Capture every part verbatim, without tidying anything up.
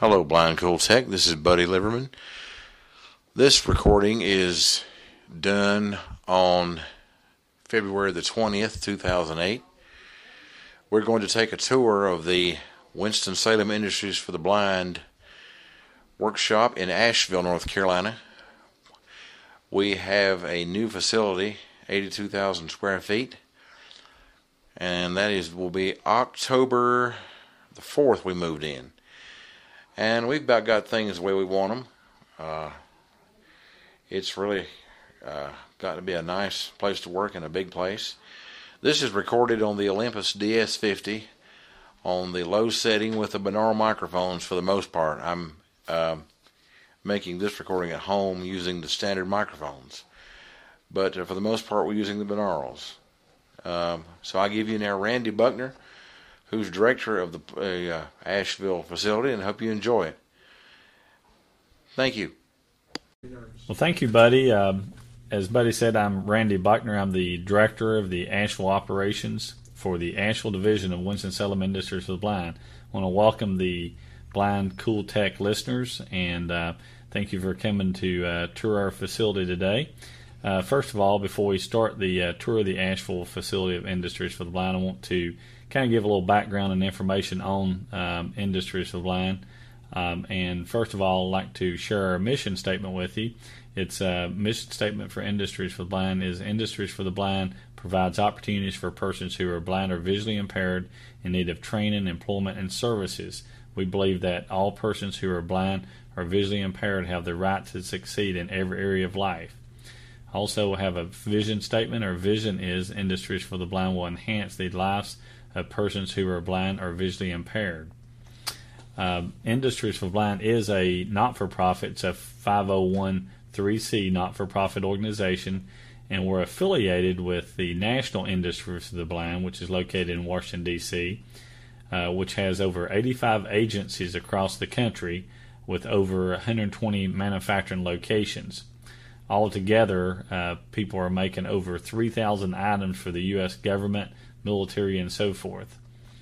Hello, Blind Cool Tech. This is Buddy Liverman. This recording is done on February the twentieth, two thousand eight. We're going to take a tour of the Winston-Salem Industries for the Blind workshop in Asheville, North Carolina. We have a new facility, eighty-two thousand square feet, and that is will be October the fourth we moved in. And we've about got things the way we want them. Uh, it's really uh, got to be a nice place to work and a big place. This is recorded on the Olympus D S fifty on the low setting with the binaural microphones for the most part. I'm uh, making this recording at home using the standard microphones. But uh, for the most part, we're using the binaurals. Um, so I give you now Randy Buckner, who's director of the uh, Asheville facility, and I hope you enjoy it. Thank you. Well, thank you, Buddy. Um, as Buddy said, I'm Randy Buckner. I'm the director of the Asheville operations for the Asheville division of Winston-Salem Industries for the Blind. I want to welcome the Blind Cool Tech listeners, and uh, thank you for coming to uh, tour our facility today. Uh, first of all, before we start the uh, tour of the Asheville facility of Industries for the Blind, I want to kind of give a little background and information on um, Industries for the Blind. Um, and first of all, I'd like to share our mission statement with you. Its uh, mission statement for Industries for the Blind is Industries for the Blind provides opportunities for persons who are blind or visually impaired in need of training, employment, and services. We believe that all persons who are blind or visually impaired have the right to succeed in every area of life. Also have a vision statement. Our vision is Industries for the Blind will enhance the lives of persons who are blind or visually impaired. Uh, Industries for the Blind is a not-for-profit. It's a five oh one c not-for-profit organization, and we're affiliated with the National Industries for the Blind, which is located in Washington, D C, uh, which has over eighty-five agencies across the country with over one hundred twenty manufacturing locations. Altogether, uh, people are making over three thousand items for the U S government, military, and so forth.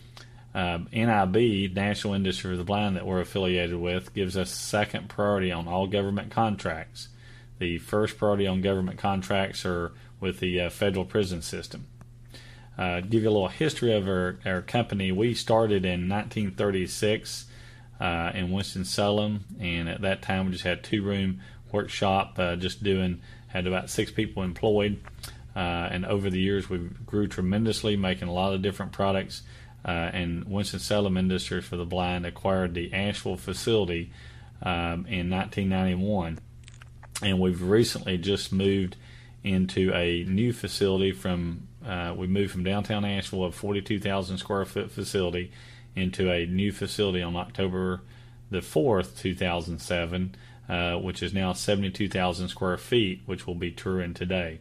Um, N I B, National Industry for the Blind, that we're affiliated with, gives us second priority on all government contracts. The first priority on government contracts are with the uh, federal prison system. Uh, to give you a little history of our, our company, we started in nineteen thirty-six uh, in Winston-Salem, and at that time we just had a two-room workshop, uh, just doing, had about six people employed. Uh, and over the years, we grew tremendously, making a lot of different products. Uh, and Winston-Salem Industries for the Blind acquired the Asheville facility um, in nineteen ninety-one. And we've recently just moved into a new facility from, uh, we moved from downtown Asheville, a forty-two thousand square foot facility, into a new facility on October the fourth, two thousand seven, uh, which is now seventy-two thousand square feet, which we'll be touring today.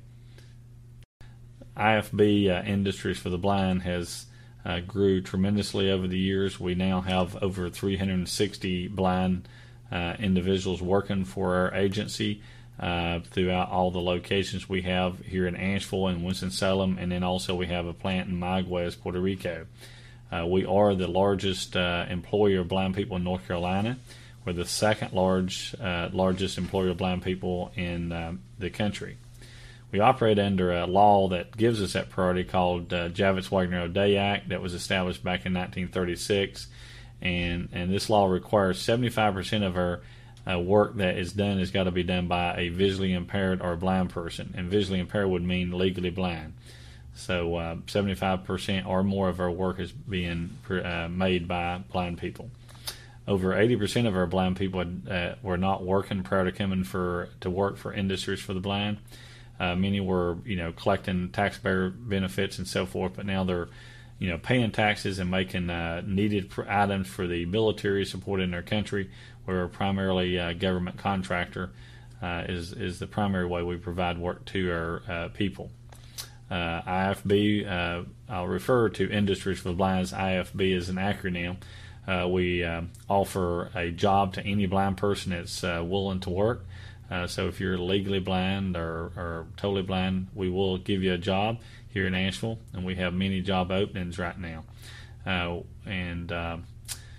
I F B uh, Industries for the Blind has uh, grew tremendously over the years. We now have over three hundred sixty blind uh, individuals working for our agency uh, throughout all the locations we have here in Asheville and Winston-Salem, and then also we have a plant in Mayagüez, Puerto Rico. Uh, we are the largest uh, employer of blind people in North Carolina. We're the second large, uh, largest employer of blind people in uh, the country. We operate under a law that gives us that priority called uh, Javits-Wagner-O'Day Act that was established back in nineteen thirty-six, and and this law requires seventy-five percent of our uh, work that is done has got to be done by a visually impaired or blind person, and visually impaired would mean legally blind. So uh, seventy-five percent or more of our work is being uh, made by blind people. Over eighty percent of our blind people uh, were not working prior to coming for to work for Industries for the Blind. Uh, many were, you know, collecting taxpayer benefits and so forth, but now they're, you know, paying taxes and making uh, needed pr- items for the military support in their country. We're primarily a government contractor. Uh, is is the primary way we provide work to our uh, people. Uh, I F B, uh, I'll refer to Industries for the Blind as I F B as an acronym. Uh, we uh, offer a job to any blind person that's uh, willing to work. Uh, so if you're legally blind or, or totally blind, we will give you a job here in Asheville, and we have many job openings right now. Uh, and uh,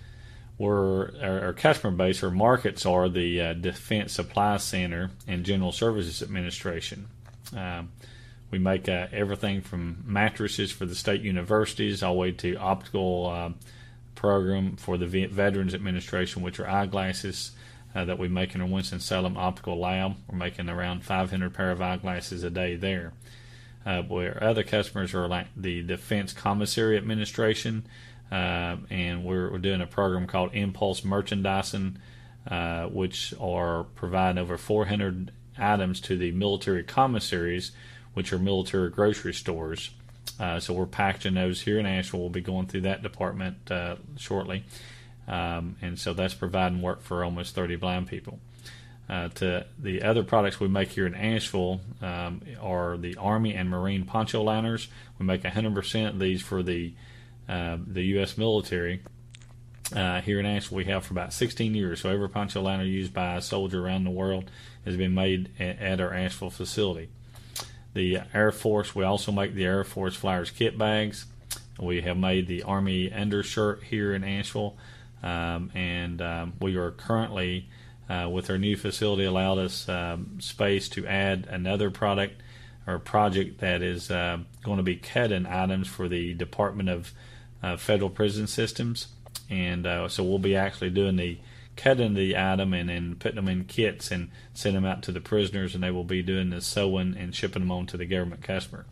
we're our, our customer base, our markets are the uh, Defense Supply Center and General Services Administration. Um, we make uh, everything from mattresses for the state universities all the way to optical uh, program for the Veterans Administration, which are eyeglasses uh, that we make in our Winston-Salem Optical Lab. We're making around five hundred pair of eyeglasses a day there. Uh, where other customers are like the Defense Commissary Administration, uh, and we're, we're doing a program called Impulse Merchandising, uh, which are providing over four hundred items to the military commissaries, which are military grocery stores. Uh, so we're packaging those here in Asheville. We'll be going through that department uh, shortly, um, and so that's providing work for almost thirty blind people. Uh, to the other products we make here in Asheville um, are the Army and Marine poncho liners. We make one hundred percent of these for the uh, the U S military. Uh, here in Asheville we have for about sixteen years. So every poncho liner used by a soldier around the world has been made at, at our Asheville facility. The Air Force, we also make the Air Force Flyers kit bags. We have made the Army undershirt here in Asheville, um, and um, we are currently Uh, with our new facility allowed us um, space to add another product or project that is uh, going to be cut-in items for the Department of uh, Federal Prison Systems, and uh, so we'll be actually doing the cutting the item and then putting them in kits and sending them out to the prisoners, and they will be doing the sewing and shipping them on to the government customer.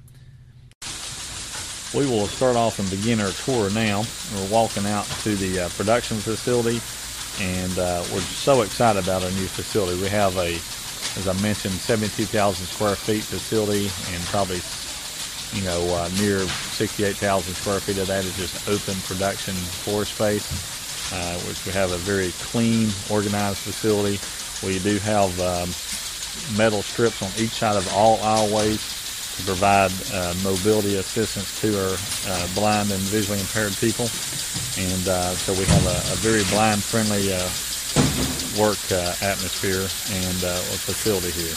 We will start off and begin our tour now. We're walking out to the uh, production facility, and uh, we're so excited about our new facility. We have a, as I mentioned, seventy-two thousand square feet facility, and probably, you know, uh, near sixty-eight thousand square feet of that is just open production floor space, uh, which we have a very clean, organized facility. We do have um, metal strips on each side of all aisleways to provide uh, mobility assistance to our uh, blind and visually impaired people. And uh, so we have a, a very blind-friendly uh, work uh, atmosphere and uh, facility here.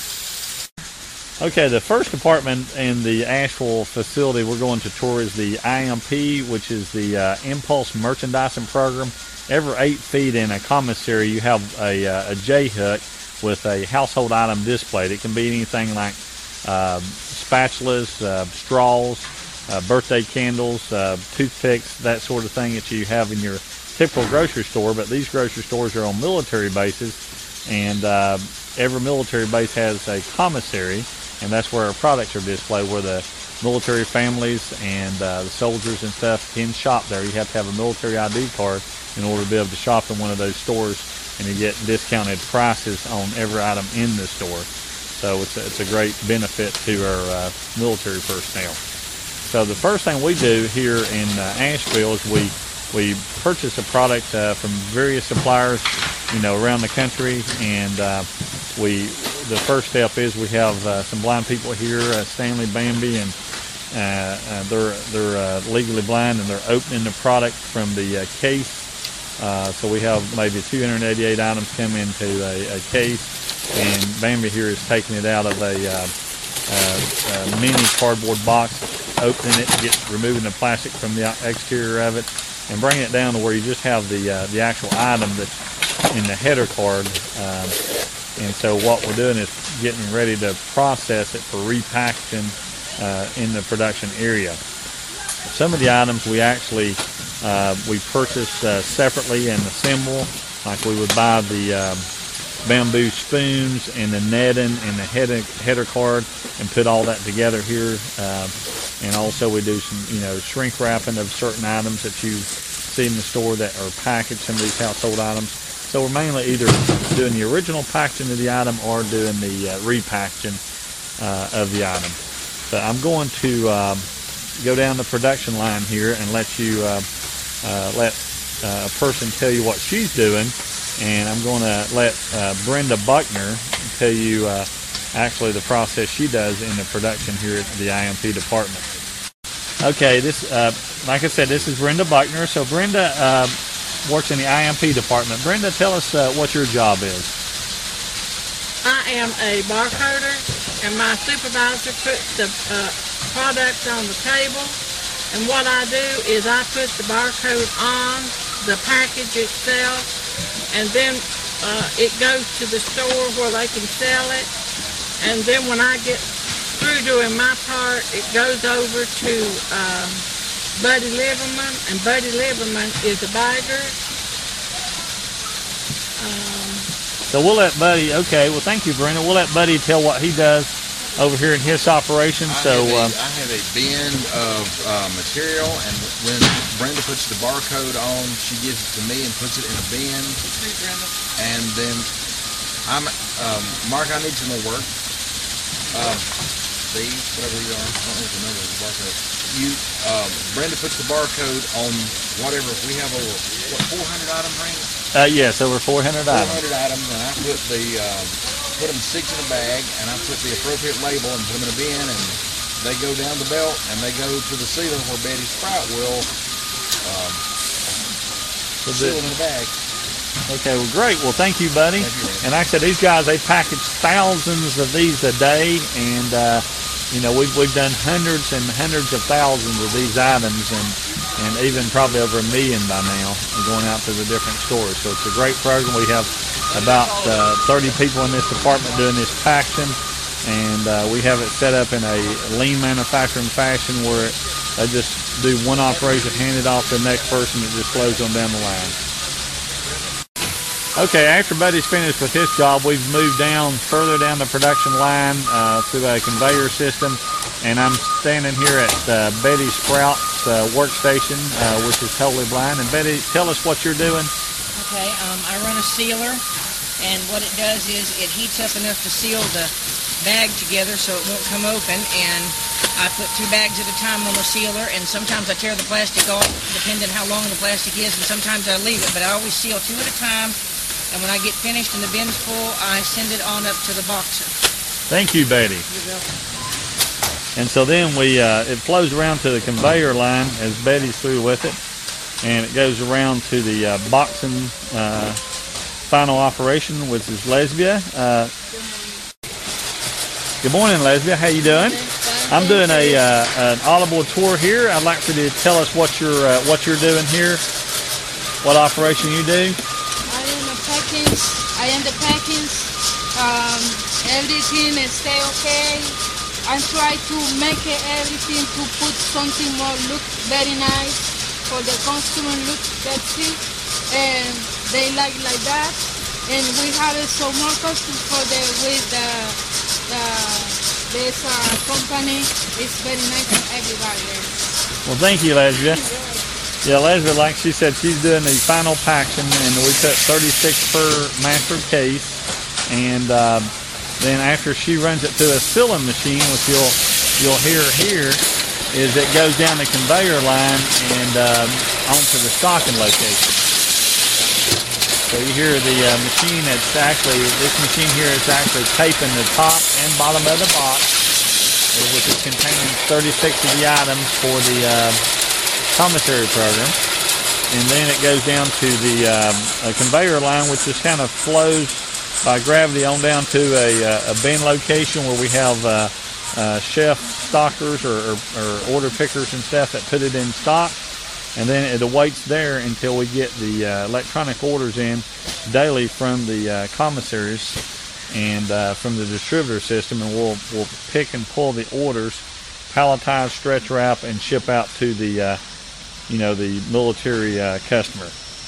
Okay, the first department in the Asheville facility we're going to tour is the I M P, which is the uh, Impulse Merchandising Program. Every eight feet in a commissary, you have a, uh, a J-hook with a household item displayed. It can be anything like uh, spatulas, uh, straws, Uh, birthday candles, uh, toothpicks, that sort of thing that you have in your typical grocery store. But these grocery stores are on military bases, and uh, every military base has a commissary, and that's where our products are displayed, where the military families and uh, the soldiers and stuff can shop there. You have to have a military I D card in order to be able to shop in one of those stores, and you get discounted prices on every item in the store. So it's a, it's a great benefit to our uh, military personnel. So the first thing we do here in uh, Asheville is we we purchase a product uh, from various suppliers, you know, around the country, and uh, we the first step is we have uh, some blind people here, uh, Stanley Bambi, and uh, uh, they're they're uh, legally blind, and they're opening the product from the uh, case. Uh, so we have maybe two hundred eighty-eight items come into a, a case, and Bambi here is taking it out of a uh, uh, uh, mini cardboard box, opening it, get removing the plastic from the exterior of it, and bringing it down to where you just have the uh, the actual item that's in the header card. Um, and so what we're doing is getting ready to process it for repackaging uh, in the production area. Some of the items we actually uh, we purchase uh, separately and assemble, like we would buy the um, bamboo spoons and the netting and the header, header card and put all that together here. Uh, and also we do some, you know, shrink wrapping of certain items that you see in the store that are packaged, some of these household items. So we're mainly either doing the original packaging of the item or doing the uh, repackaging uh, of the item. So I'm going to um, go down the production line here and let you uh, uh, let uh, a person tell you what she's doing. And I'm going to let uh, Brenda Buckner tell you uh, actually the process she does in the production here at the I M P department. Okay, this, uh, like I said, this is Brenda Buckner. So Brenda uh, works in the I M P department. Brenda, tell us uh, what your job is. I am a barcoder, and my supervisor puts the uh, product on the table. And what I do is I put the barcode on the package itself, and then uh, it goes to the store where they can sell it. And then when I get through doing my part, it goes over to um, Buddy Liverman, and Buddy Liverman is a bagger. Um, So we'll let Buddy, okay, well thank you, Brenda. We'll let Buddy tell what he does over here in his operation. I So have a, um, I have a bin of uh, material, and when Brenda puts the barcode on, she gives it to me and puts it in a bin. And then I'm, um, Mark, I need some more work. Um, Steve, whatever you are, I don't know if the number of the barcode. You, um, Brenda puts the barcode on whatever. If we have over, what, four hundred items, Brenda? uh, yes, over four hundred four items. hundred items, and I put the, um, put them six in a bag, and I put the appropriate label and put them in a bin, and they go down the belt, and they go to the sealer where Betty Sprout will um, So seal the- them in a bag. Okay, well, great. Well, thank you, Buddy. Thank you, Randy. And like I said, these guys, they package thousands of these a day, and uh, you know, we've we've done hundreds and hundreds of thousands of these items, and and even probably over a million by now, going out to the different stores. So it's a great program. We have about uh, thirty people in this department doing this packaging, and uh, we have it set up in a lean manufacturing fashion where they just do one operation, hand it off to the next person, it just flows on down the line. Okay, after Buddy's finished with his job, we've moved down further down the production line uh, through a conveyor system, and I'm standing here at uh, Betty Sprout's uh, workstation, uh, which is totally blind. And Betty, tell us what you're doing. Okay, um, I run a sealer, and what it does is it heats up enough to seal the bag together so it won't come open, and I put two bags at a time on the sealer, and sometimes I tear the plastic off, depending how long the plastic is, and sometimes I leave it, but I always seal two at a time. And when I get finished and the bin's full, I send it on up to the boxer. Thank you, Betty. You're welcome. And so then we uh, it flows around to the conveyor line as Betty's through with it, and it goes around to the uh, boxing uh, final operation, which is Lesbia. Uh, good morning, Lesbia. How you doing? I'm doing a uh, an olive oil tour here. I'd like for you to tell us what you're uh, what you're doing here, what operation you do. I am the packings. I am the packings. Um, everything is stay okay. I try to make it everything to put something more look very nice for the consumer look sexy, and they like like that. And we have so more custom for the with the the this uh, company. It's very nice for everybody. Well, thank you, Lesbia. Yeah, Leslie, like she said, she's doing the final packaging, and we put thirty-six per master case, and uh, then after she runs it through a filling machine, which you'll you'll hear here, is it goes down the conveyor line and um, onto the stocking location. So you hear the uh, machine. It's actually this machine here is actually taping the top and bottom of the box, which is containing thirty-six of the items for the uh, commissary program, and then it goes down to the um, a conveyor line, which just kind of flows by gravity on down to a, a bin location where we have uh, uh, chef stockers or, or, or order pickers and stuff that put it in stock, and then it awaits there until we get the uh, electronic orders in daily from the uh, commissaries and uh, from the distributor system, and we'll we'll pick and pull the orders, palletize, stretch wrap, and ship out to the uh, you know, the military uh, customer.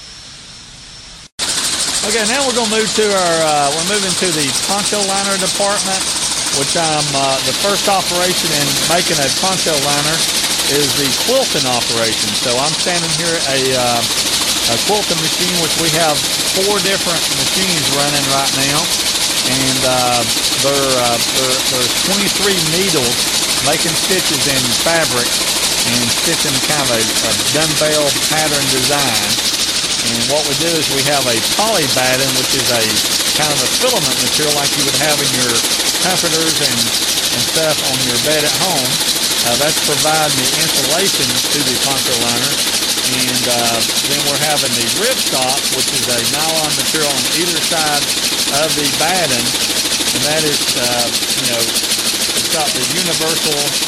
Okay, now we're going to move to our, uh, we're moving to the poncho liner department, which I'm, uh, the first operation in making a poncho liner is the quilting operation. So I'm standing here at a, uh, a quilting machine, which we have four different machines running right now. And uh, there, uh, there, there's twenty-three needles making stitches in fabric and stitching kind of a, a dumbbell pattern design. And what we do is we have a poly batting, which is a kind of a filament material like you would have in your comforters and, and stuff on your bed at home. Uh, that's providing the insulation to the poncho liner. And uh, then we're having the ripstop, which is a nylon material on either side of the batting. And that is, uh, you know, it's got the universal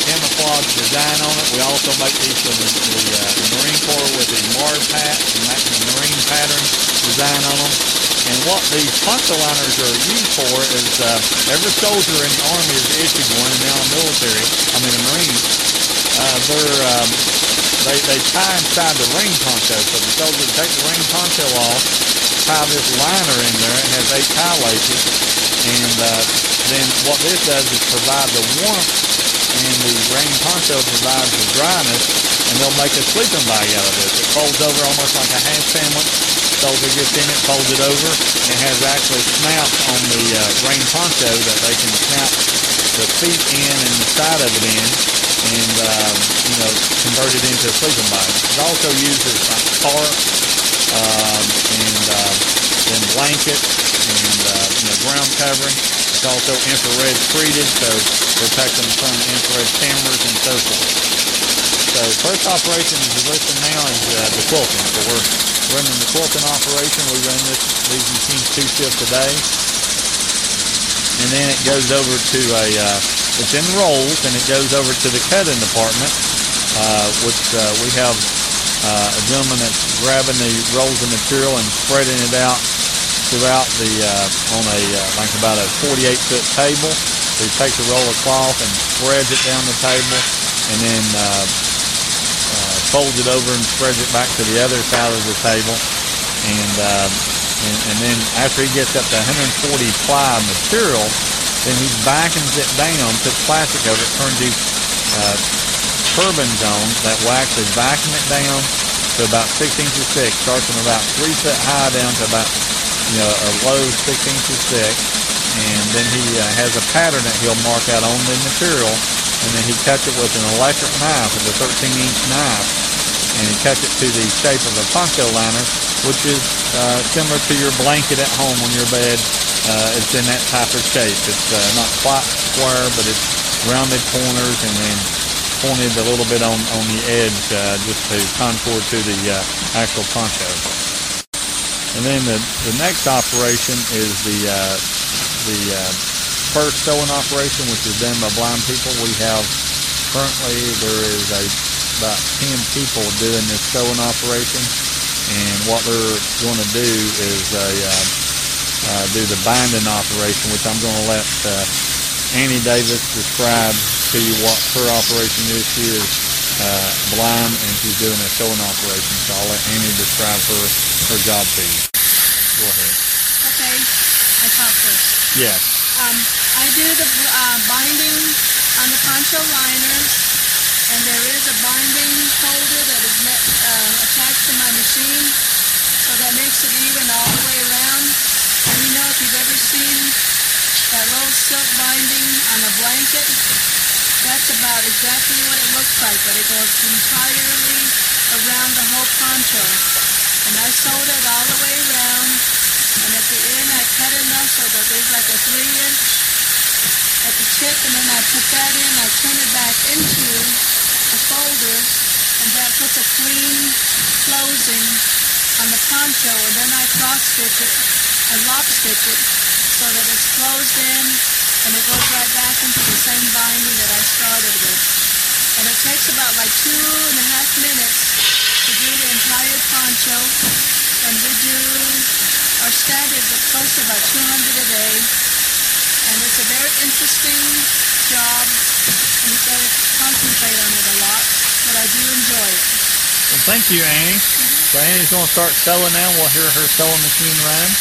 camouflage design on it. We also make these for the, the, uh, the Marine Corps with the Mars hats and making the Marine pattern design on them. And what these poncho liners are used for is uh, every soldier in the Army is issued one, and now the military, I mean the Marines, uh, they're, um, they, they tie inside the rain poncho. So the soldier will take the rain poncho off, tie this liner in there. It has eight tie laces. And uh, then what this does is provide the warmth, and the rain poncho provides the dryness, and they'll make a sleeping bag out of this. It folds over almost like a half sandwich. Soldier gets in it, folds it over, and it has actually snaps on the uh, rain poncho that they can snap the feet in and the side of it in, and uh, you know, convert it into a sleeping bag. It also uses like tarp um, and uh, then blanket and uh, you know, ground covering. It's also infrared treated, so protect them from infrared cameras and so forth. So first operation is listed now is uh, the quilting. So we're running the quilting operation. We run this, these machines two shifts a day. And then it goes over to a, uh, it's in rolls, and it goes over to the cutting department, uh, which uh, we have uh, a gentleman that's grabbing the rolls of material and spreading it out throughout the, uh, on a, uh, like about a forty-eight foot table. So he takes a roll of cloth and spreads it down the table, and then uh, uh, folds it over and spreads it back to the other side of the table. And, uh, and, and then after he gets up to one hundred forty ply material, then he vacuums it down, puts plastic over it, turns these uh, turbines on that will actually vacuum it down to about six inches thick, starts from about three foot high down to about, you know, a low six inches thick. And then he uh, has a pattern that he'll mark out on the material, and then he cuts it with an electric knife, with a thirteen inch knife, and he cuts it to the shape of a poncho liner, which is uh, similar to your blanket at home on your bed. Uh, it's in that type of shape. It's uh, not quite square, but it's rounded corners and then pointed a little bit on, on the edge uh, just to contour to the uh, actual poncho. And then the, the next operation is the uh, the uh, first sewing operation, which is done by blind people. We have currently, there is a, about ten people doing this sewing operation, and what they're going to do is a, uh, uh, do the binding operation, which I'm going to let uh, Annie Davis describe to you what her operation is. She is uh, blind, and she's doing a sewing operation, so I'll let Annie describe her, her job to you. Go ahead. Okay, I talk first. Yes. Um, I do the uh, binding on the poncho liners, and there is a binding holder that is met, uh, attached to my machine, so that makes it even all the way around. And you know, if you've ever seen that rolled silk binding on a blanket, that's about exactly what it looks like, but it goes entirely around the whole poncho. And I sewed it all the way around, and at the end I cut enough so that there's like a three inch at the tip, and then I put that in, I turn it back into the folder, and that puts a clean closing on the poncho, and then I cross stitch it and lock stitch it so that it's closed in, and it goes right back into the same binding that I started with. And it takes about like two and a half minutes to do the entire poncho, and we do our standard is close to about two hundred a day, and it's a very interesting job, and you've got to concentrate on it a lot, but I do enjoy it. Well, thank you, Annie. Mm-hmm. So Annie's going to start sewing now. We'll hear her sewing machine run.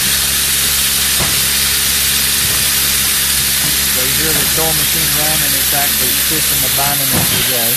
So you hear the sewing machine run, and it's actually stitching the binding as we go.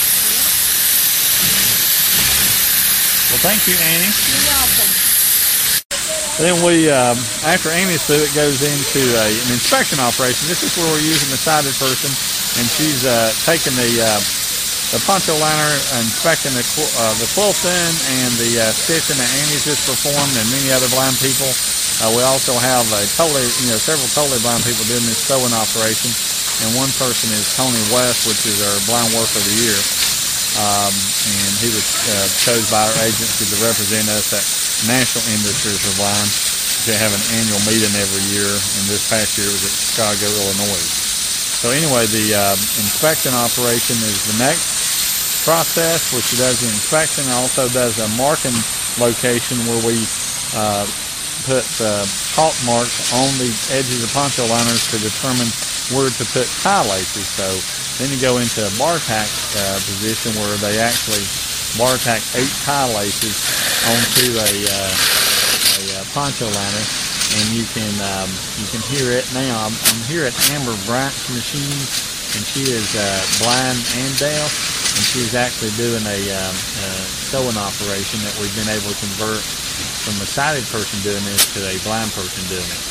Well, thank you, Annie. You're welcome. Then we, um, after Annie's through, it goes into a, an inspection operation. This is where we're using the sighted person, and she's uh, taking the uh, the poncho liner, inspecting the uh, the quilting and the uh, stitching that Annie's just performed, and many other blind people. Uh, we also have a totally, you know, several totally blind people doing this sewing operation, and one person is Tony West, which is our Blind Worker of the Year. Um, and he was uh, chosen by our agency to represent us at National Industries for Blind. They have an annual meeting every year, and this past year it was at Chicago, Illinois. So anyway, the uh, inspection operation is the next process, which does the inspection. Also does a marking location where we uh, put uh, chalk marks on the edges of poncho liners to determine where to put tie laces. So then you go into a bar tack uh, position where they actually bar tack eight tie laces onto a, uh, a uh, poncho liner, and you can um, you can hear it now. I'm, I'm here at Amber Bryant's machine, and she is uh, blind and deaf, and she's actually doing a um, uh, sewing operation that we've been able to convert from a sighted person doing this to a blind person doing it.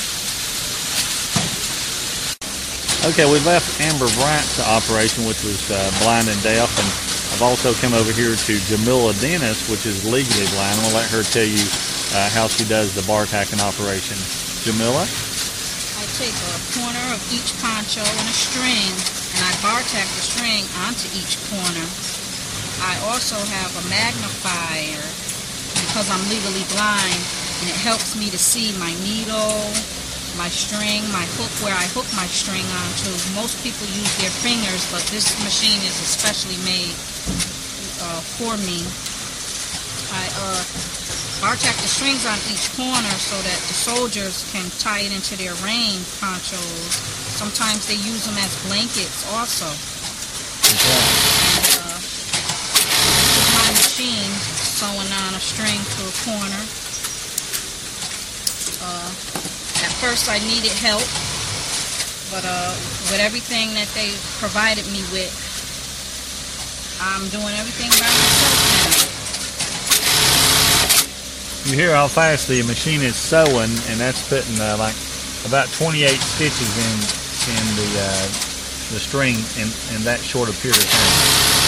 Okay, we left Amber Bryant's operation, which was uh, blind and deaf, and I've also come over here to Jamila Dennis, which is legally blind. I'm going to let her tell you uh, how she does the bar tacking operation. Jamila? I take a corner of each poncho and a string, and I bar tack the string onto each corner. I also have a magnifier because I'm legally blind, and it helps me to see my needle, my string, my hook, where I hook my string onto. Most people use their fingers, but this machine is especially made uh, for me. I uh, bar tack the strings on each corner so that the soldiers can tie it into their rain ponchos. Sometimes they use them as blankets also. Okay. And, uh, this is my machine sewing on a string to a corner. Uh, At first I needed help, but uh, with everything that they provided me with, I'm doing everything by myself now. You hear how fast the machine is sewing, and that's putting uh, like about twenty-eight stitches in in the uh, the string in, in that short a period of time.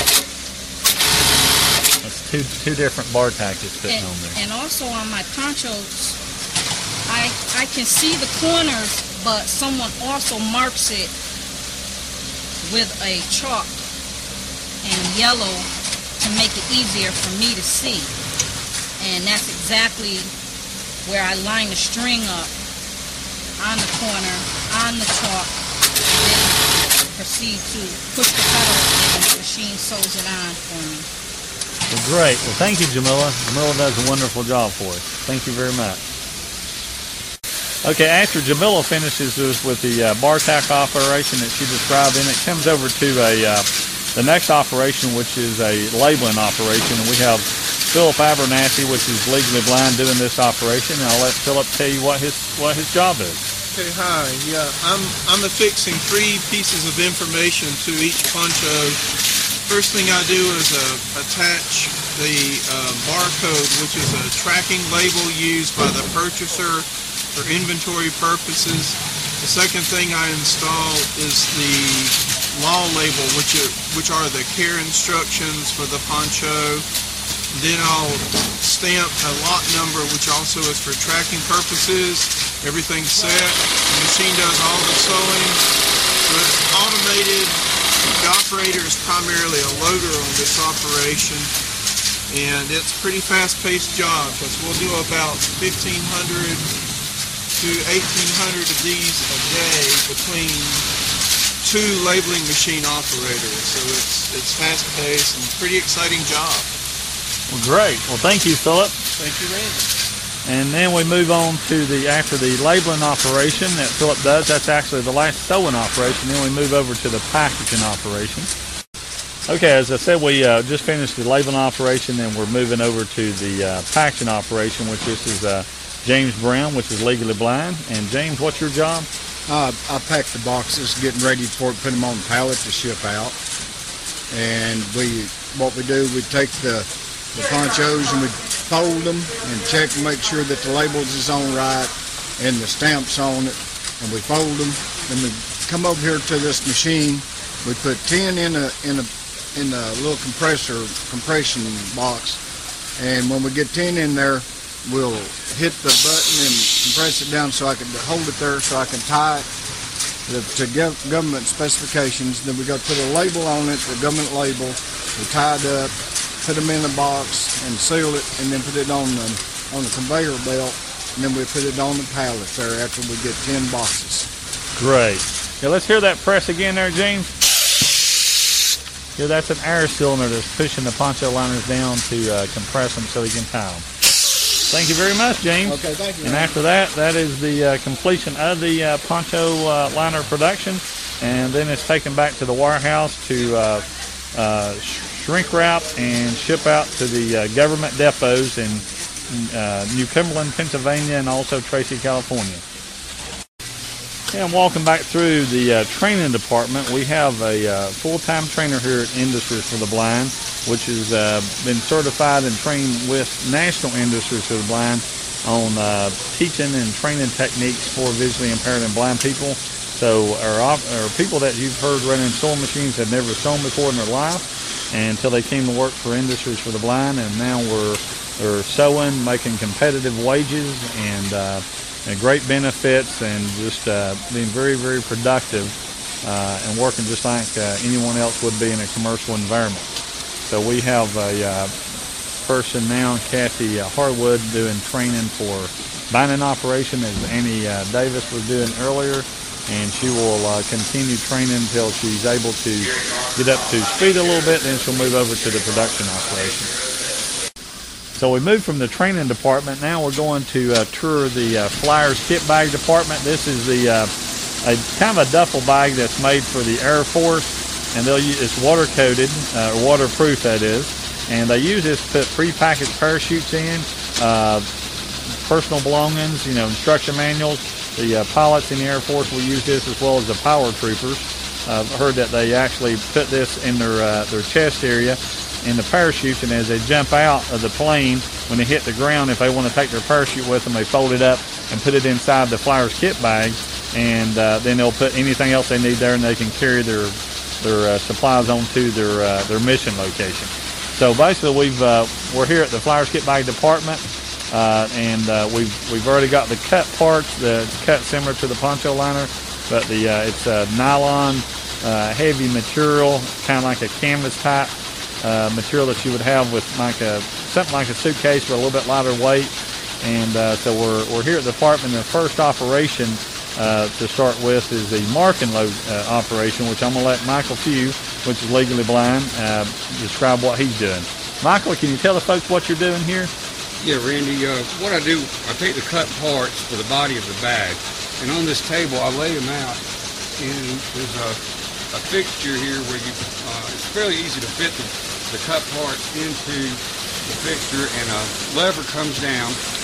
That's two two different bar tacks it's putting And, on there. and also on my ponchos, I, I can see the corners, but someone also marks it with a chalk and yellow to make it easier for me to see. And that's exactly where I line the string up on the corner, on the chalk, and then proceed to push the pedal and the machine sews it on for me. Well, great. Well, thank you, Jamila. Jamila does a wonderful job for us. Thank you very much. Okay, after Jamila finishes this with the uh, bar tack operation that she described, and it comes over to a uh, the next operation, which is a labeling operation, and we have Philip Abernathy, which is legally blind, doing this operation. And I'll let Philip tell you what his what his job is. Okay, hi. Yeah, I'm I'm affixing three pieces of information to each poncho. First thing I do is uh, attach the uh, barcode, which is a tracking label used by the purchaser for inventory purposes. The second thing I install is the law label, which are, which are the care instructions for the poncho. Then I'll stamp a lot number, which also is for tracking purposes. Everything's set. The machine does all the sewing. So it's automated. The operator is primarily a loader on this operation. And it's a pretty fast-paced job because we'll do about fifteen hundred to eighteen hundred of these a day between two labeling machine operators. So it's it's fast-paced and pretty exciting job. Well, great. Well, thank you, Philip. Thank you, Randy. And then we move on to the, after the labeling operation that Philip does, that's actually the last sewing operation. Then we move over to the packaging operation. Okay, as I said, we uh, just finished the labeling operation, and we're moving over to the uh, packaging operation, which this is uh, James Brown, which is legally blind. And James, what's your job? Uh, I pack the boxes, getting ready for it, put them on the pallet to ship out. And we, what we do, we take the, the ponchos and we fold them and check and make sure that the labels is on right and the stamps on it. And we fold them, and we come over here to this machine. We put ten in a in a in a little compressor compression box, and when we get ten in there, we'll hit the button and compress it down so I can hold it there so I can tie it to government specifications. Then we got to put a label on it, the government label. We tie it up, put them in a box and seal it, and then put it on the on the conveyor belt, and then we put it on the pallet there after we get ten boxes. Great. Yeah, let's hear that press again there, James. Yeah, that's an air cylinder that's pushing the poncho liners down to uh, compress them so we can tie them. Thank you very much, James. Okay, thank you. And after that, that is the uh, completion of the uh, poncho uh, liner production, and then it's taken back to the warehouse to uh, uh, shrink wrap and ship out to the uh, government depots in uh, New Cumberland, Pennsylvania, and also Tracy, California. Yeah, I'm walking back through the uh, training department. We have a uh, full-time trainer here at Industries for the Blind, which has uh, been certified and trained with National Industries for the Blind on uh, teaching and training techniques for visually impaired and blind people. So our, our people that you've heard running sewing machines have never sewn before in their life, and until they came to work for Industries for the Blind, and now we're they're sewing, making competitive wages, and uh, and great benefits, and just uh, being very, very productive uh, and working just like uh, anyone else would be in a commercial environment. So we have a uh, person now, Kathy uh, Harwood, doing training for binding operation, as Annie uh, Davis was doing earlier, and she will uh, continue training until she's able to get up to speed a little bit, then she'll move over to the production operation. So we moved from the training department. Now we're going to uh, tour the uh, Flyers kit bag department. This is the uh, a kind of a duffel bag that's made for the Air Force, and they'll use, it's water coated, uh, waterproof that is, and they use this to put pre-packaged parachutes in, uh, personal belongings, you know, instruction manuals. The uh, pilots in the Air Force will use this, as well as the power troopers. I've heard that they actually put this in their uh, their chest area in the parachutes, and as they jump out of the plane, when they hit the ground, if they want to take their parachute with them, they fold it up and put it inside the Flyers kit bag, and uh, then they'll put anything else they need there, and they can carry their their uh, supplies onto their uh, their mission location. So basically, we've uh, we're here at the Flyers kit bag department, uh, and uh, we've we've already got the cut parts, the cut similar to the poncho liner, but the uh, it's a nylon uh, heavy material, kind of like a canvas type uh, material that you would have with like a something like a suitcase, but a little bit lighter weight. And uh, so we're we're here at the department. The first operation uh, to start with is the mark and load uh, operation, which I'm going to let Michael Few, which is legally blind, uh, describe what he's doing. Michael, can you tell the folks what you're doing here? Yeah, Randy, uh, what I do, I take the cut parts for the body of the bag, and on this table I lay them out, and there's a, a fixture here where you, uh, it's fairly easy to fit the, the cut parts into the fixture, and a lever comes down,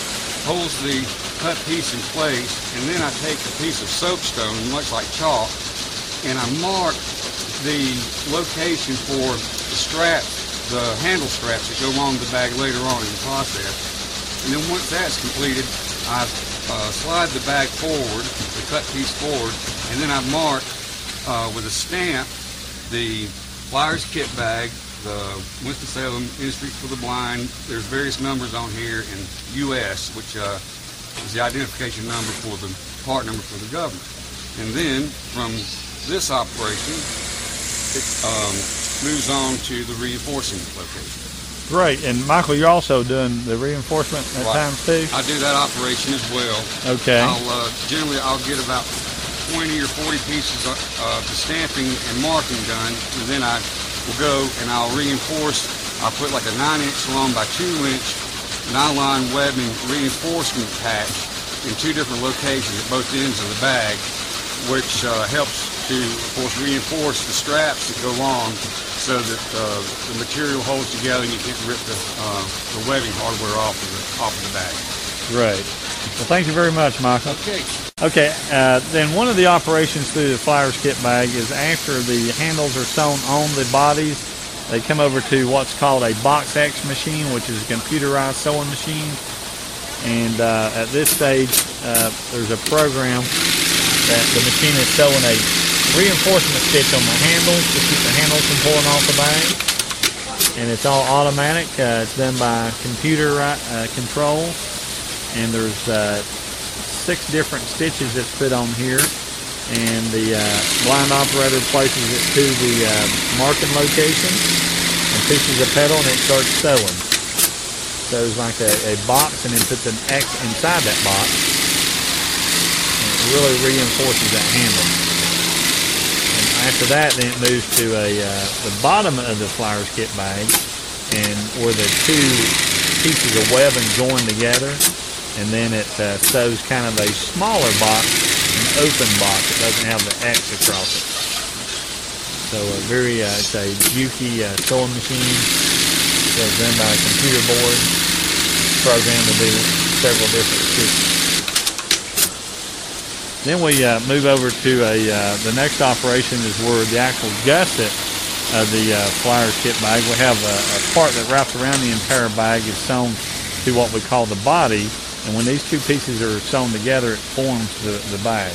holds the cut piece in place, and then I take a piece of soapstone, much like chalk, and I mark the location for the straps, the handle straps that go along the bag later on in the process. And then once that's completed, I uh, slide the bag forward, the cut piece forward, and then I mark uh, with a stamp the Flyers kit bag, the Winston-Salem Industries for the Blind. There's various numbers on here, and U S, which uh, is the identification number for the part number for the government. And then from this operation, it um, moves on to the reinforcing location. Great. And Michael, you're also doing the reinforcement at Right. times too? I do that operation as well. Okay. I'll uh, generally I'll get about twenty or forty pieces of uh, the stamping and marking done, and then I will go and I'll reinforce. I'll put like a nine inch long by two inch nylon webbing reinforcement patch in two different locations at both ends of the bag, which uh, helps to, of course, reinforce the straps that go along so that uh, the material holds together and you can't rip the, uh, the webbing hardware off of the, off of the bag. Great. Well, thank you very much, Michael. Okay. Okay, uh, then one of the operations through the Flyers kit bag is after the handles are sewn on the bodies, they come over to what's called a Box X machine, which is a computerized sewing machine. And uh, at this stage, uh, there's a program that the machine is sewing a reinforcement stitch on the handles to keep the handles from pulling off the bag. And it's all automatic. Uh, it's done by computer uh, control. And there's uh, six different stitches that's put on here. And the uh, blind operator places it to the uh, marking location and pushes a pedal and it starts sewing. So it's like a, a box, and then puts an X inside that box. And it really reinforces that handle. after that, then it moves to a uh, the bottom of the Flowers Kit bag, and where the two pieces of webbing join together, and then it uh, sews kind of a smaller box, an open box. It doesn't have the X across it. So a very, uh, it's a Juki uh, sewing machine. It's done by a computer board, programmed to do several different stitches. Then we uh, move over to a uh, the next operation is where the actual gusset of the uh, Flowers Kit bag. We have a, a part that wraps around the entire bag is sewn to what we call the body, and when these two pieces are sewn together, it forms the, the bag.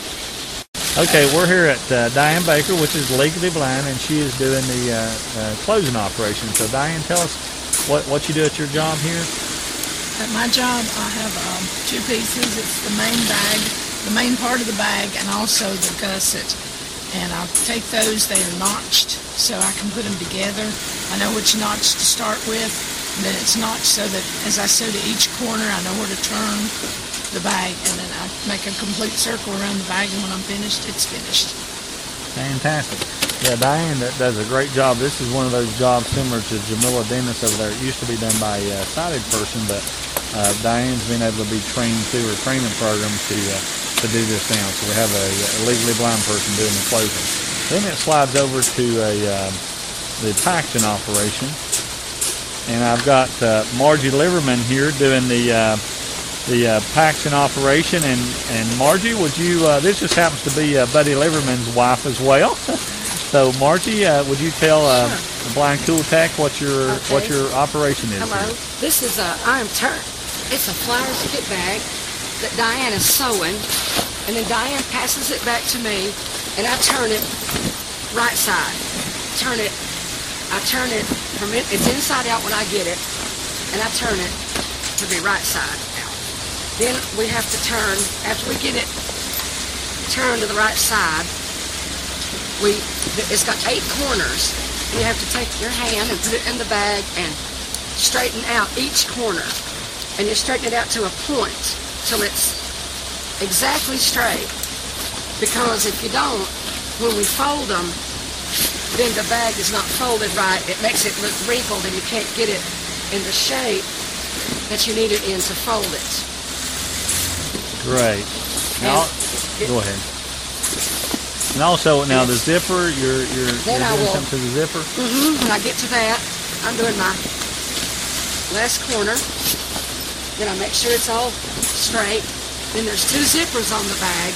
Okay, we're here at uh, Diane Baker, which is legally blind, and she is doing the uh, uh, closing operation. So Diane, tell us what, what you do at your job here. At my job, I have um, two pieces. It's the main bag, the main part of the bag, and also the gusset. And I'll take those, they are notched, so I can put them together. I know which notch to start with, and then it's notched so that as I sew to each corner, I know where to turn the bag, and then I make a complete circle around the bag, and when I'm finished, it's finished. Fantastic. Yeah, Diane that does a great job. This is one of those jobs similar to Jamila Dennis over there. It used to be done by a sighted person, but uh, Diane's been able to be trained through her training program to uh, to do this now. So we have a, a legally blind person doing the closing. Then it slides over to a uh, the packaging operation, and I've got uh, Margie Liverman here doing the uh, the uh, packaging operation. And and Margie, would you? Uh, this just happens to be uh, Buddy Liverman's wife as well. So Margie, uh, would you tell uh, Sure. the Blind Cool Tech what your Okay. what your operation is? Hello. Here? This is a I'm turn. It's a Flowers Kit bag that Diane is sewing, and then Diane passes it back to me, and I turn it right side. Turn it. I turn it from it. It's inside out when I get it, and I turn it to be right side out. Then we have to turn after we get it turned to the right side. We it's got eight corners. You have to take your hand and put it in the bag and straighten out each corner. And you straighten it out to a point till it's exactly straight. Because if you don't, when we fold them, then the bag is not folded right. It makes it look wrinkled and you can't get it in the shape that you need it in to fold it. Great. Now, And it- go ahead. And also, now the zipper, you're you're, Then you're I doing will- something to the zipper. Mm-hmm. When I get to that, I'm doing my last corner. Then I make sure it's all straight. Then there's two zippers on the bag.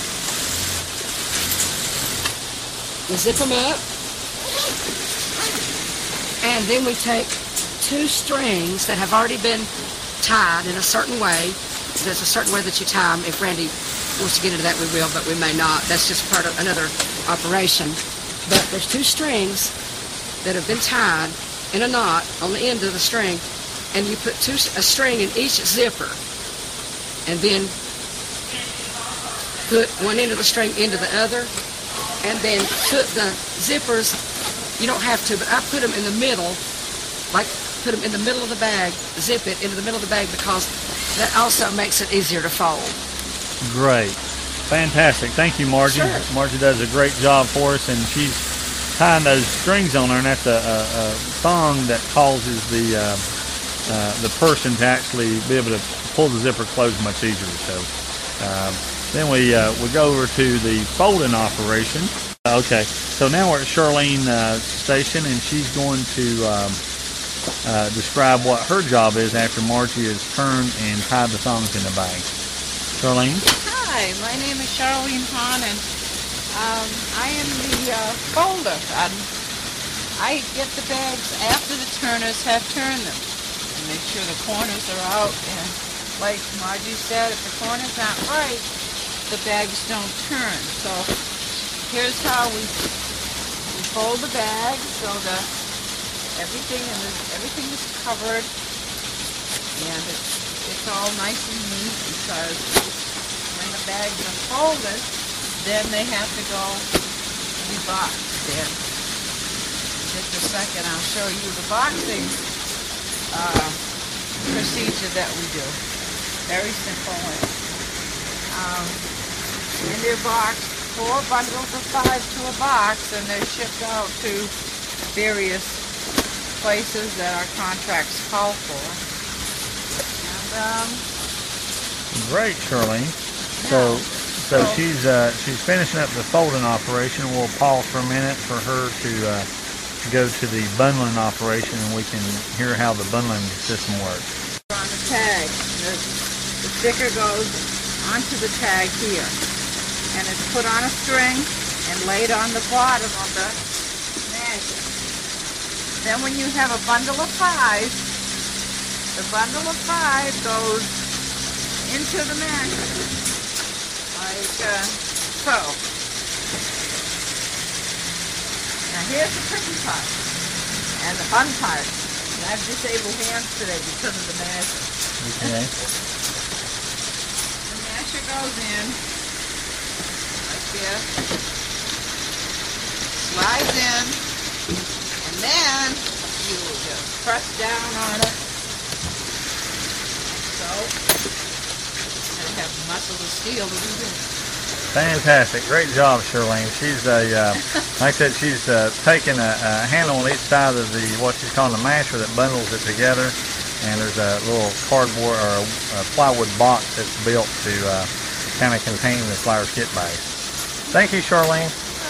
We zip them up. And then we take two strings that have already been tied in a certain way. There's a certain way that you tie them. If Randy wants to get into that, we will, but we may not. That's just part of another operation. But there's two strings that have been tied in a knot on the end of the string, and you put two, a string in each zipper, and then put one end of the string into the other, and then put the zippers, you don't have to, but I put them in the middle, like put them in the middle of the bag, zip it into the middle of the bag, because that also makes it easier to fold. Great. Fantastic. Thank you, Margie. Sure. Margie does a great job for us, and she's tying those strings on her, and that's a, a, a thong that causes the uh, uh, the person to actually be able to pull the zipper closed much easier. So um, then we uh, we go over to the folding operation. Okay, so now we're at Charlene uh, station, and she's going to um, uh, describe what her job is after Margie has turned and tied the thongs in the bag. Charlene? Hi, my name is Charlene Hahn, and um, I am the uh, folder. I'm, I get the bags after the turners have turned them, and make sure the corners are out. And like Margie said, if the corners aren't right, the bags don't turn. So here's how we we fold the bag so that everything in the, everything is covered, and it's it's all nice and neat, because when the bags are folded, then they have to go be boxed. And in just a second, I'll show you the boxing uh, procedure that we do. Very simple. And, um, when they're boxed, four bundles of five to a box, and they're shipped out to various places that our contracts call for. And, um, Great, Charlene. So, so she's uh, she's finishing up the folding operation. We'll pause for a minute for her to uh, go to the bundling operation, and we can hear how the bundling system works. On the tag, the, the sticker goes onto the tag here, and it's put on a string and laid on the bottom of the masher. Then when you have a bundle of five, the bundle of five goes into the masher, like uh, so. Now here's the tricky part, and the fun part. And I have disabled hands today because of the masher. Okay. The masher goes in, like this, slides in, and then you just press down on it, like so. And have muscle of steel to do this. Fantastic. Great job, Charlene. She's a, uh, like I said, she's uh, taking a, a handle on each side of the, what she's calling the masher that bundles it together. And there's a little cardboard or a, a plywood box that's built to uh, kind of contain the Flyers kit bag. Thank you, Charlene.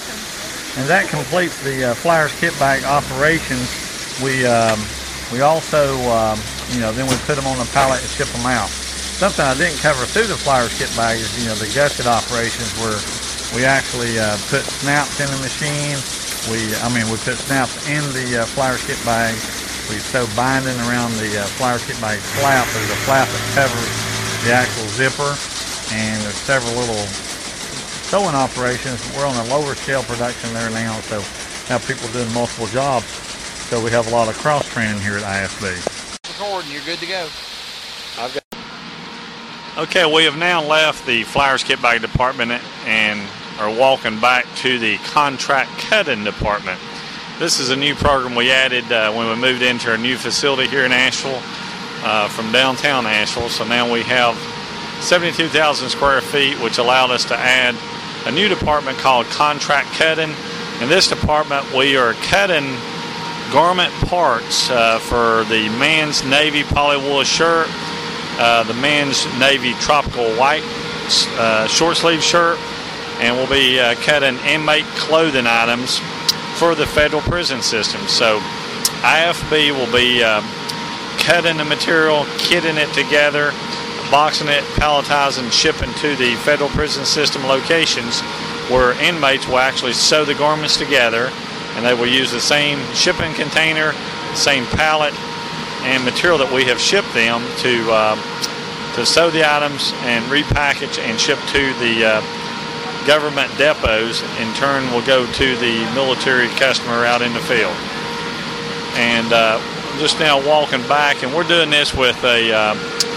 And that completes the uh, Flyers kit bag operations. We, um, we also, um, you know, then we put them on the pallet and ship them out. Something I didn't cover through the Flyers kit bag is, you know, the gusset operations where we actually uh, put snaps in the machine. We, I mean, we put snaps in the uh, Flyers kit bag. We sew binding around the uh, Flyers kit bag flap. There's a flap that covers the actual zipper, and there's several little sewing operations. We're on a lower scale production there now, so have people doing multiple jobs. So we have a lot of cross training here at I S B. Record and you're good to go. I've got Okay, we have now left the Flyers kit bag department and are walking back to the contract cutting department. This is a new program we added uh, when we moved into our new facility here in Asheville uh, from downtown Asheville. So now we have seventy-two thousand square feet, which allowed us to add a new department called contract cutting. In this department, we are cutting garment parts uh, for the men's navy polywool shirt, Uh, the men's navy tropical white uh, short sleeve shirt, and we'll be uh, cutting inmate clothing items for the federal prison system. So I F B will be uh, cutting the material, kitting it together, boxing it, palletizing, shipping to the federal prison system locations where inmates will actually sew the garments together, and they will use the same shipping container, the same pallet and material that we have shipped them to uh, to sew the items and repackage and ship to the uh, government depots. In turn, will go to the military customer out in the field. And uh, just now walking back, and we're doing this with a uh,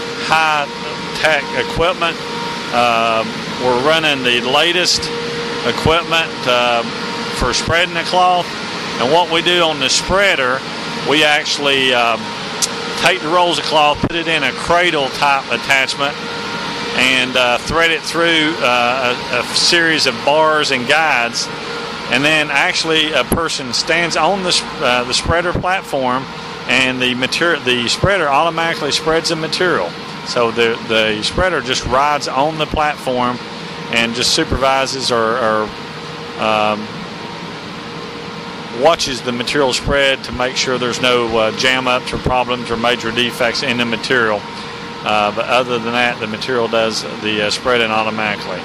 high-tech equipment. Uh, we're running the latest equipment uh, for spreading the cloth. And what we do on the spreader, we actually uh, take the rolls of cloth, put it in a cradle type attachment, and uh, thread it through uh, a, a series of bars and guides, and then actually a person stands on the uh, the spreader platform, and the material the spreader automatically spreads the material. So the the spreader just rides on the platform and just supervises or, or um, watches the material spread to make sure there's no uh, jam ups or problems or major defects in the material. Uh, but other than that, the material does the uh, spreading automatically.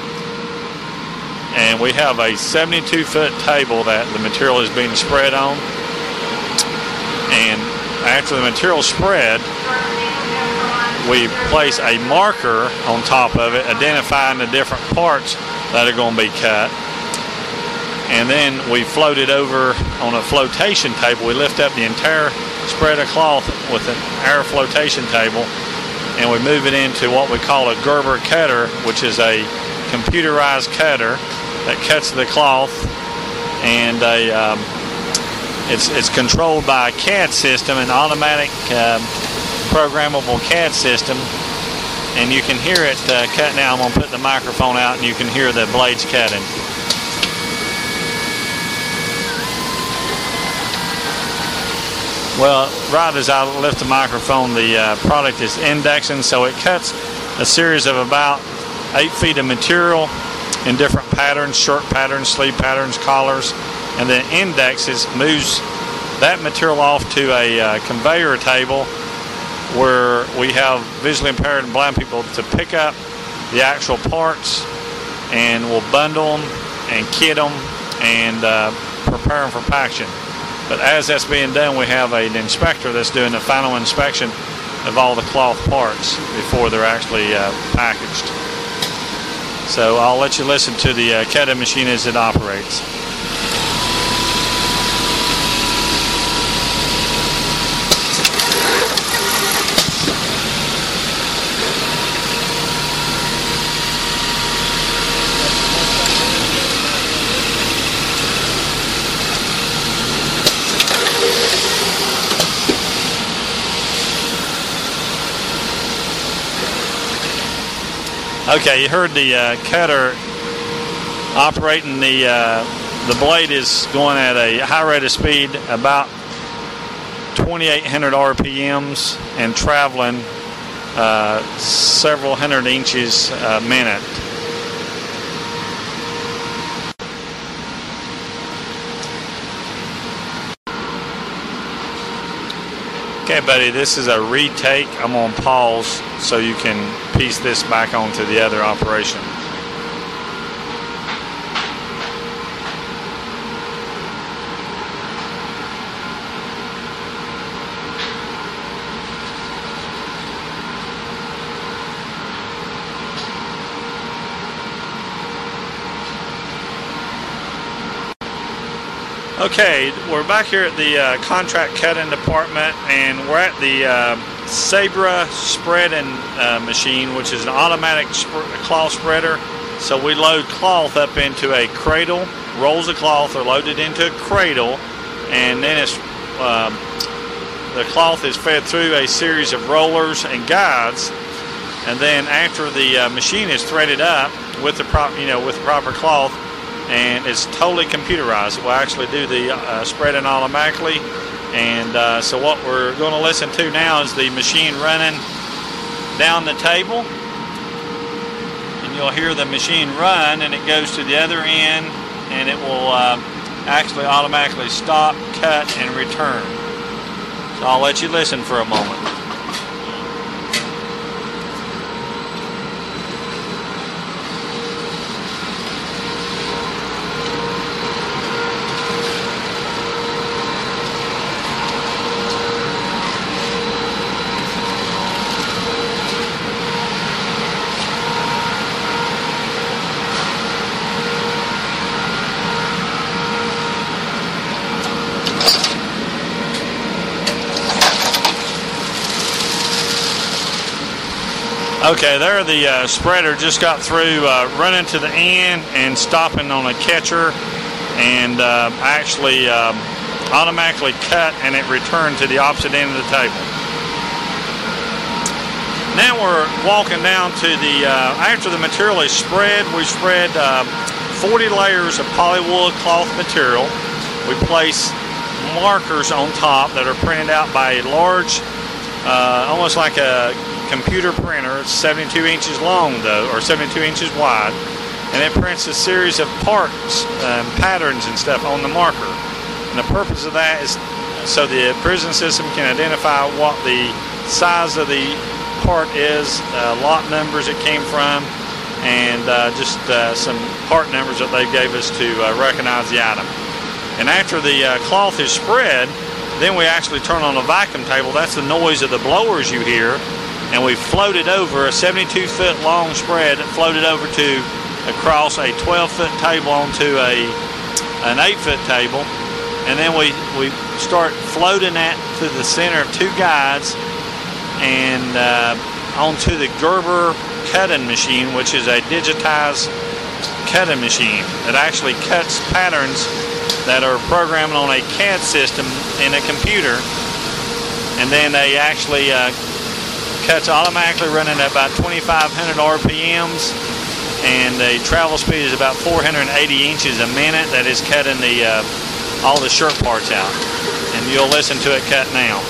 And we have a seventy-two foot table that the material is being spread on. And after the material spread, we place a marker on top of it, identifying the different parts that are going to be cut. And then we float it over on a flotation table. We lift up the entire spread of cloth with an air flotation table, and we move it into what we call a Gerber cutter, which is a computerized cutter that cuts the cloth, and a, um, it's, it's controlled by a C A D system, an automatic um, programmable C A D system, and you can hear it uh, cut now. I'm going to put the microphone out and you can hear the blades cutting. Well, right as I lift the microphone, the uh, product is indexing, so it cuts a series of about eight feet of material in different patterns, short patterns, sleeve patterns, collars, and then indexes, moves that material off to a uh, conveyor table where we have visually impaired and blind people to pick up the actual parts, and we'll bundle them and kit them and uh, prepare them for packaging. But as that's being done, we have an inspector that's doing the final inspection of all the cloth parts before they're actually uh, packaged. So I'll let you listen to the uh, cutting machine as it operates. Okay, you heard the uh, cutter operating. The uh, the blade is going at a high rate of speed, about twenty-eight hundred R P Ms, and traveling uh, several hundred inches a minute. Okay, buddy, this is a retake. I'm on pause so you can piece this back onto the other operation. Okay, we're back here at the uh, contract cutting department, and we're at the uh, Sabra spreading uh, machine, which is an automatic sp cloth spreader. So we load cloth up into a cradle. Rolls of cloth are loaded into a cradle, and then it's uh, the cloth is fed through a series of rollers and guides, and then after the uh, machine is threaded up with the prop, you know, with the proper cloth, and it's totally computerized. It will actually do the uh, spreading automatically. And uh, so what we're going to listen to now is the machine running down the table. And you'll hear the machine run, and it goes to the other end, and it will uh, actually automatically stop, cut, and return. So I'll let you listen for a moment. Okay, there the uh, spreader just got through uh, running to the end and stopping on a catcher, and uh, actually um, automatically cut, and it returned to the opposite end of the table. Now we're walking down to the, uh, after the material is spread, we spread uh, forty layers of polywood cloth material. We place markers on top that are printed out by a large, uh, almost like a computer printer. It's seventy-two inches long though, or seventy-two inches wide, and it prints a series of parts, um, patterns and stuff on the marker. And the purpose of that is so the prison system can identify what the size of the part is, uh, lot numbers it came from, and uh, just uh, some part numbers that they gave us to uh, recognize the item. And after the uh, cloth is spread, then we actually turn on a vacuum table. That's the noise of the blowers you hear. And we floated over a seventy-two foot long spread, floated over to across a twelve foot table onto a an eight foot table, and then we we start floating that to the center of two guides and uh, onto the Gerber cutting machine, which is a digitized cutting machine that actually cuts patterns that are programmed on a C A D system in a computer, and then they actually uh, cut's automatically running at about twenty-five hundred R P Ms, and the travel speed is about four hundred eighty inches a minute. That is cutting the uh, all the shirt parts out, and you'll listen to it cut now.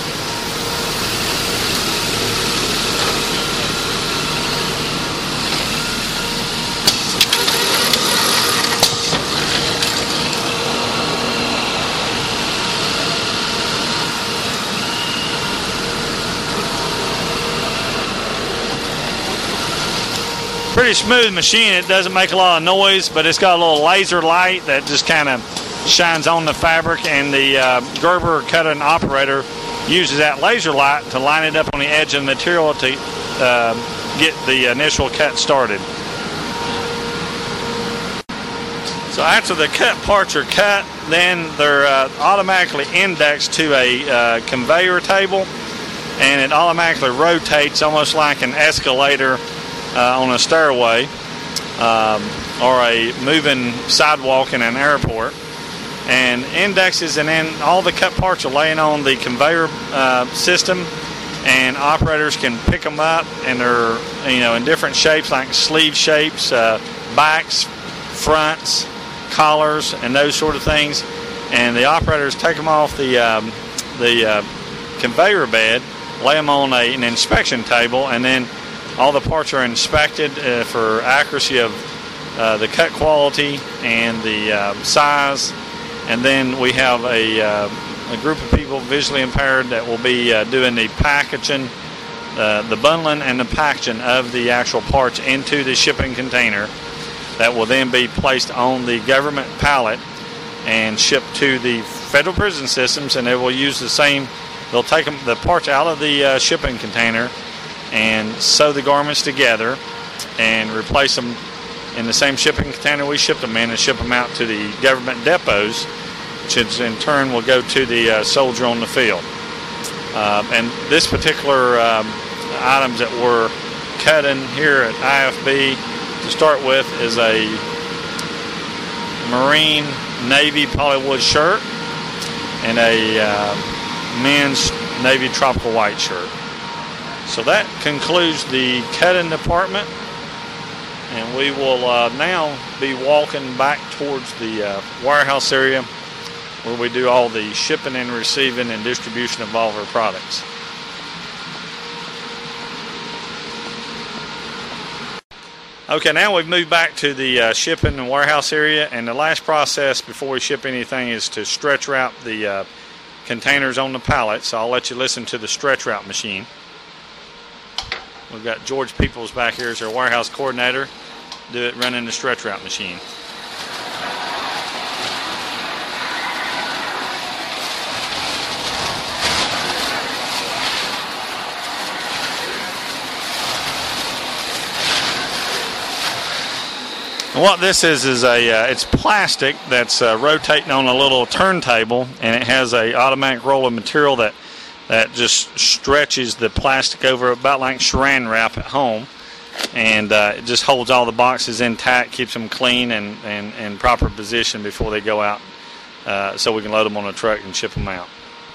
Pretty smooth machine. It doesn't make a lot of noise, but it's got a little laser light that just kind of shines on the fabric, and the uh, Gerber cutting operator uses that laser light to line it up on the edge of the material to uh, get the initial cut started. So after the cut parts are cut, then they're uh, automatically indexed to a uh, conveyor table, and it automatically rotates almost like an escalator Uh, on a stairway um, or a moving sidewalk in an airport, and indexes, and then all the cut parts are laying on the conveyor uh, system, and operators can pick them up, and they're, you know, in different shapes, like sleeve shapes, uh, backs, fronts, collars, and those sort of things, and the operators take them off the um, the uh, conveyor bed, lay them on a, an inspection table, and then all the parts are inspected uh, for accuracy of uh, the cut quality and the uh, size, and then we have a, uh, a group of people visually impaired that will be uh, doing the packaging, uh, the bundling and the packaging of the actual parts into the shipping container that will then be placed on the government pallet and shipped to the federal prison systems, and they will use the same, they'll take them, the parts out of the uh, shipping container and sew the garments together and replace them in the same shipping container we shipped them in, and ship them out to the government depots, which in turn will go to the uh, soldier on the field. Uh, and this particular um, items that we're cutting here at I F B to start with is a Marine Navy polywood shirt and a uh, men's Navy tropical white shirt. So that concludes the cutting department, and we will uh, now be walking back towards the uh, warehouse area where we do all the shipping and receiving and distribution of all of our products. Okay, now we've moved back to the uh, shipping and warehouse area, and the last process before we ship anything is to stretch route the uh, containers on the pallet. So I'll let you listen to the stretch route machine. We've got George Peoples back here as our warehouse coordinator, do it running the stretch route machine. And what this is is a uh, it's plastic that's uh, rotating on a little turntable, and it has a automatic roll of material that that just stretches the plastic over about like saran wrap at home, and uh, it just holds all the boxes intact, keeps them clean and and in proper position before they go out, uh, so we can load them on a truck and ship them out.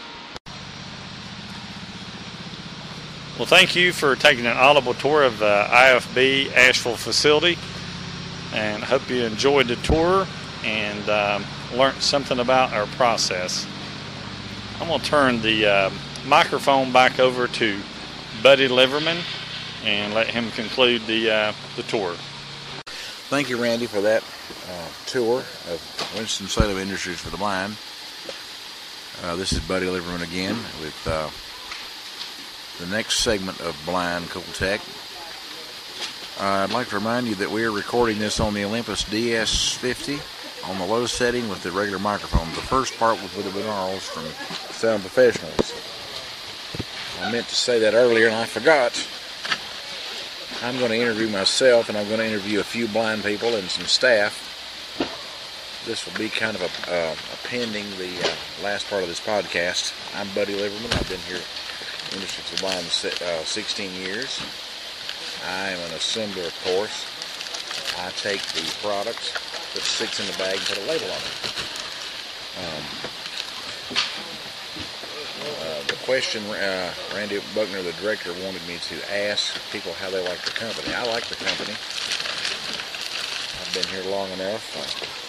Well, thank you for taking an audible tour of the I F B Asheville facility, and I hope you enjoyed the tour and um, learned something about our process. I'm going to turn the uh, microphone back over to Buddy Liverman and let him conclude the uh, the tour. Thank you, Randy, for that uh, tour of Winston-Salem Industries for the Blind. Uh, this is Buddy Liverman again with uh, the next segment of Blind Cool Tech. Uh, I'd like to remind you that we are recording this on the Olympus D S fifty on the low setting with the regular microphone. The first part was with the binaurals from Sound Professionals. I meant to say that earlier and I forgot. I'm going to interview myself, and I'm going to interview a few blind people and some staff. This will be kind of a, uh, appending the uh, last part of this podcast. I'm Buddy Liverman. I've been here in the industry for the blind uh, sixteen years. I am an assembler, of course. I take the products, put six in the bag, and put a label on it. Um, uh, the question uh, Randy Buckner, the director, wanted me to ask people how they like the company. I like the company. I've been here long enough. Uh,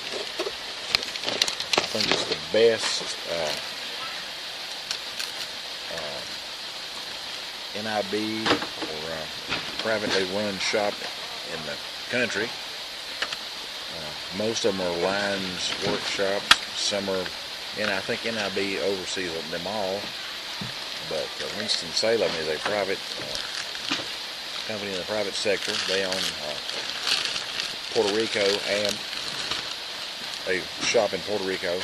I think it's the best uh, uh, N I B or uh, privately run shop in the country. Uh, most of them are lines workshops. Some are, and I think N I B oversees them all. But uh, Winston-Salem is a private uh, company in the private sector. They own uh, Puerto Rico and a shop in Puerto Rico.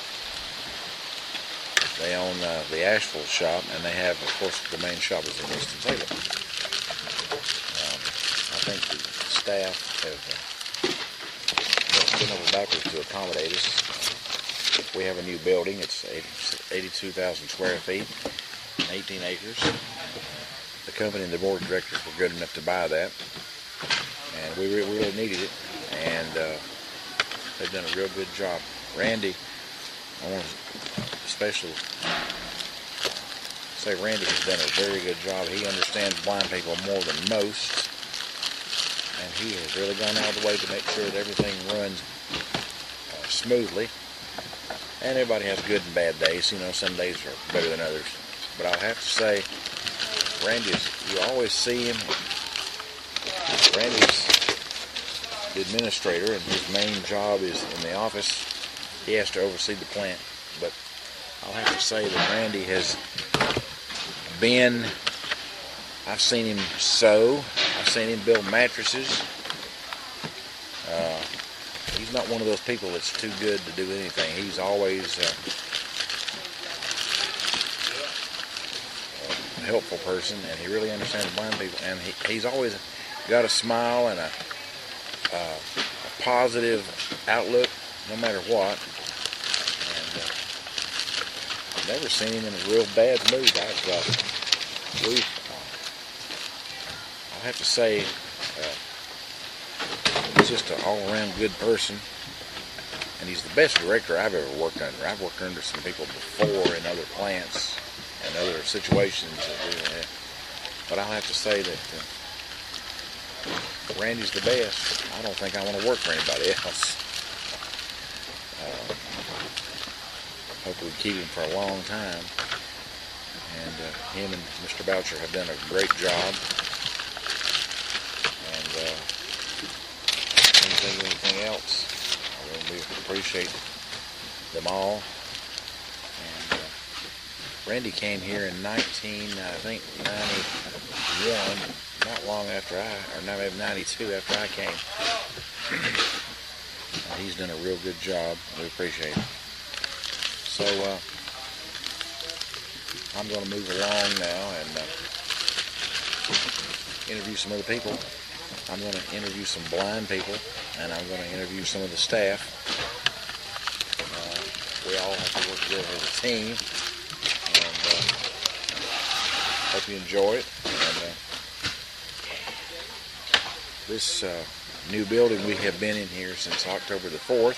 They own uh, the Asheville shop, and they have, of course, the main shop is in Winston-Salem. Um, I think the staff have uh, been over backwards to accommodate us. We have a new building. It's eighty-two thousand square feet. eighteen acres. The company and the board of directors were good enough to buy that, and we really, really needed it, and uh, they've done a real good job. Randy, I want to especially say Randy has done a very good job. He understands blind people more than most, and he has really gone out of the way to make sure that everything runs uh, smoothly. And everybody has good and bad days. You know, some days are better than others. But I'll have to say, Randy's, you always see him. Randy's the administrator, and his main job is in the office. He has to oversee the plant. But I'll have to say that Randy has been, I've seen him sew. I've seen him build mattresses. Uh, he's not one of those people that's too good to do anything. He's always uh, a helpful person, and he really understands blind people. And he, he's always got a smile and a, uh, a positive outlook, no matter what. And uh, I've never seen him in a real bad mood. I've, uh, we've, uh, I'll have to say, uh, he's just an all-around good person, and he's the best director I've ever worked under. I've worked under some people before in other plants and other situations, that we had. But I'll have to say that uh, Randy's the best. I don't think I want to work for anybody else. Uh, hope we keep him for a long time. And uh, him and Mister Boucher have done a great job. And uh, can't think of anything else. I really appreciate them all. And uh, Randy came here in nineteen, I think, ninety-one, not long after I, or not maybe ninety-two after I came. uh, he's done a real good job. We appreciate it. So uh, I'm going to move along now and uh, interview some other people. I'm going to interview some blind people, and I'm going to interview some of the staff. Uh, we all have to work together as a team, and uh, hope you enjoy it. And uh, this uh, new building, we have been in here since October the fourth,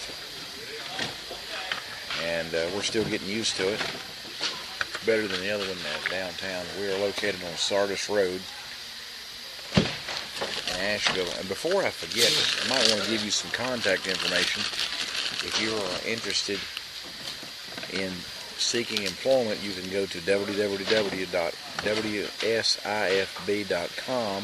and uh, we're still getting used to it. It's better than the other one uh, downtown. We are located on Sardis Road, Asheville. And before I forget, I might want to give you some contact information. If you are interested in seeking employment, you can go to w w w dot w s i f b dot com,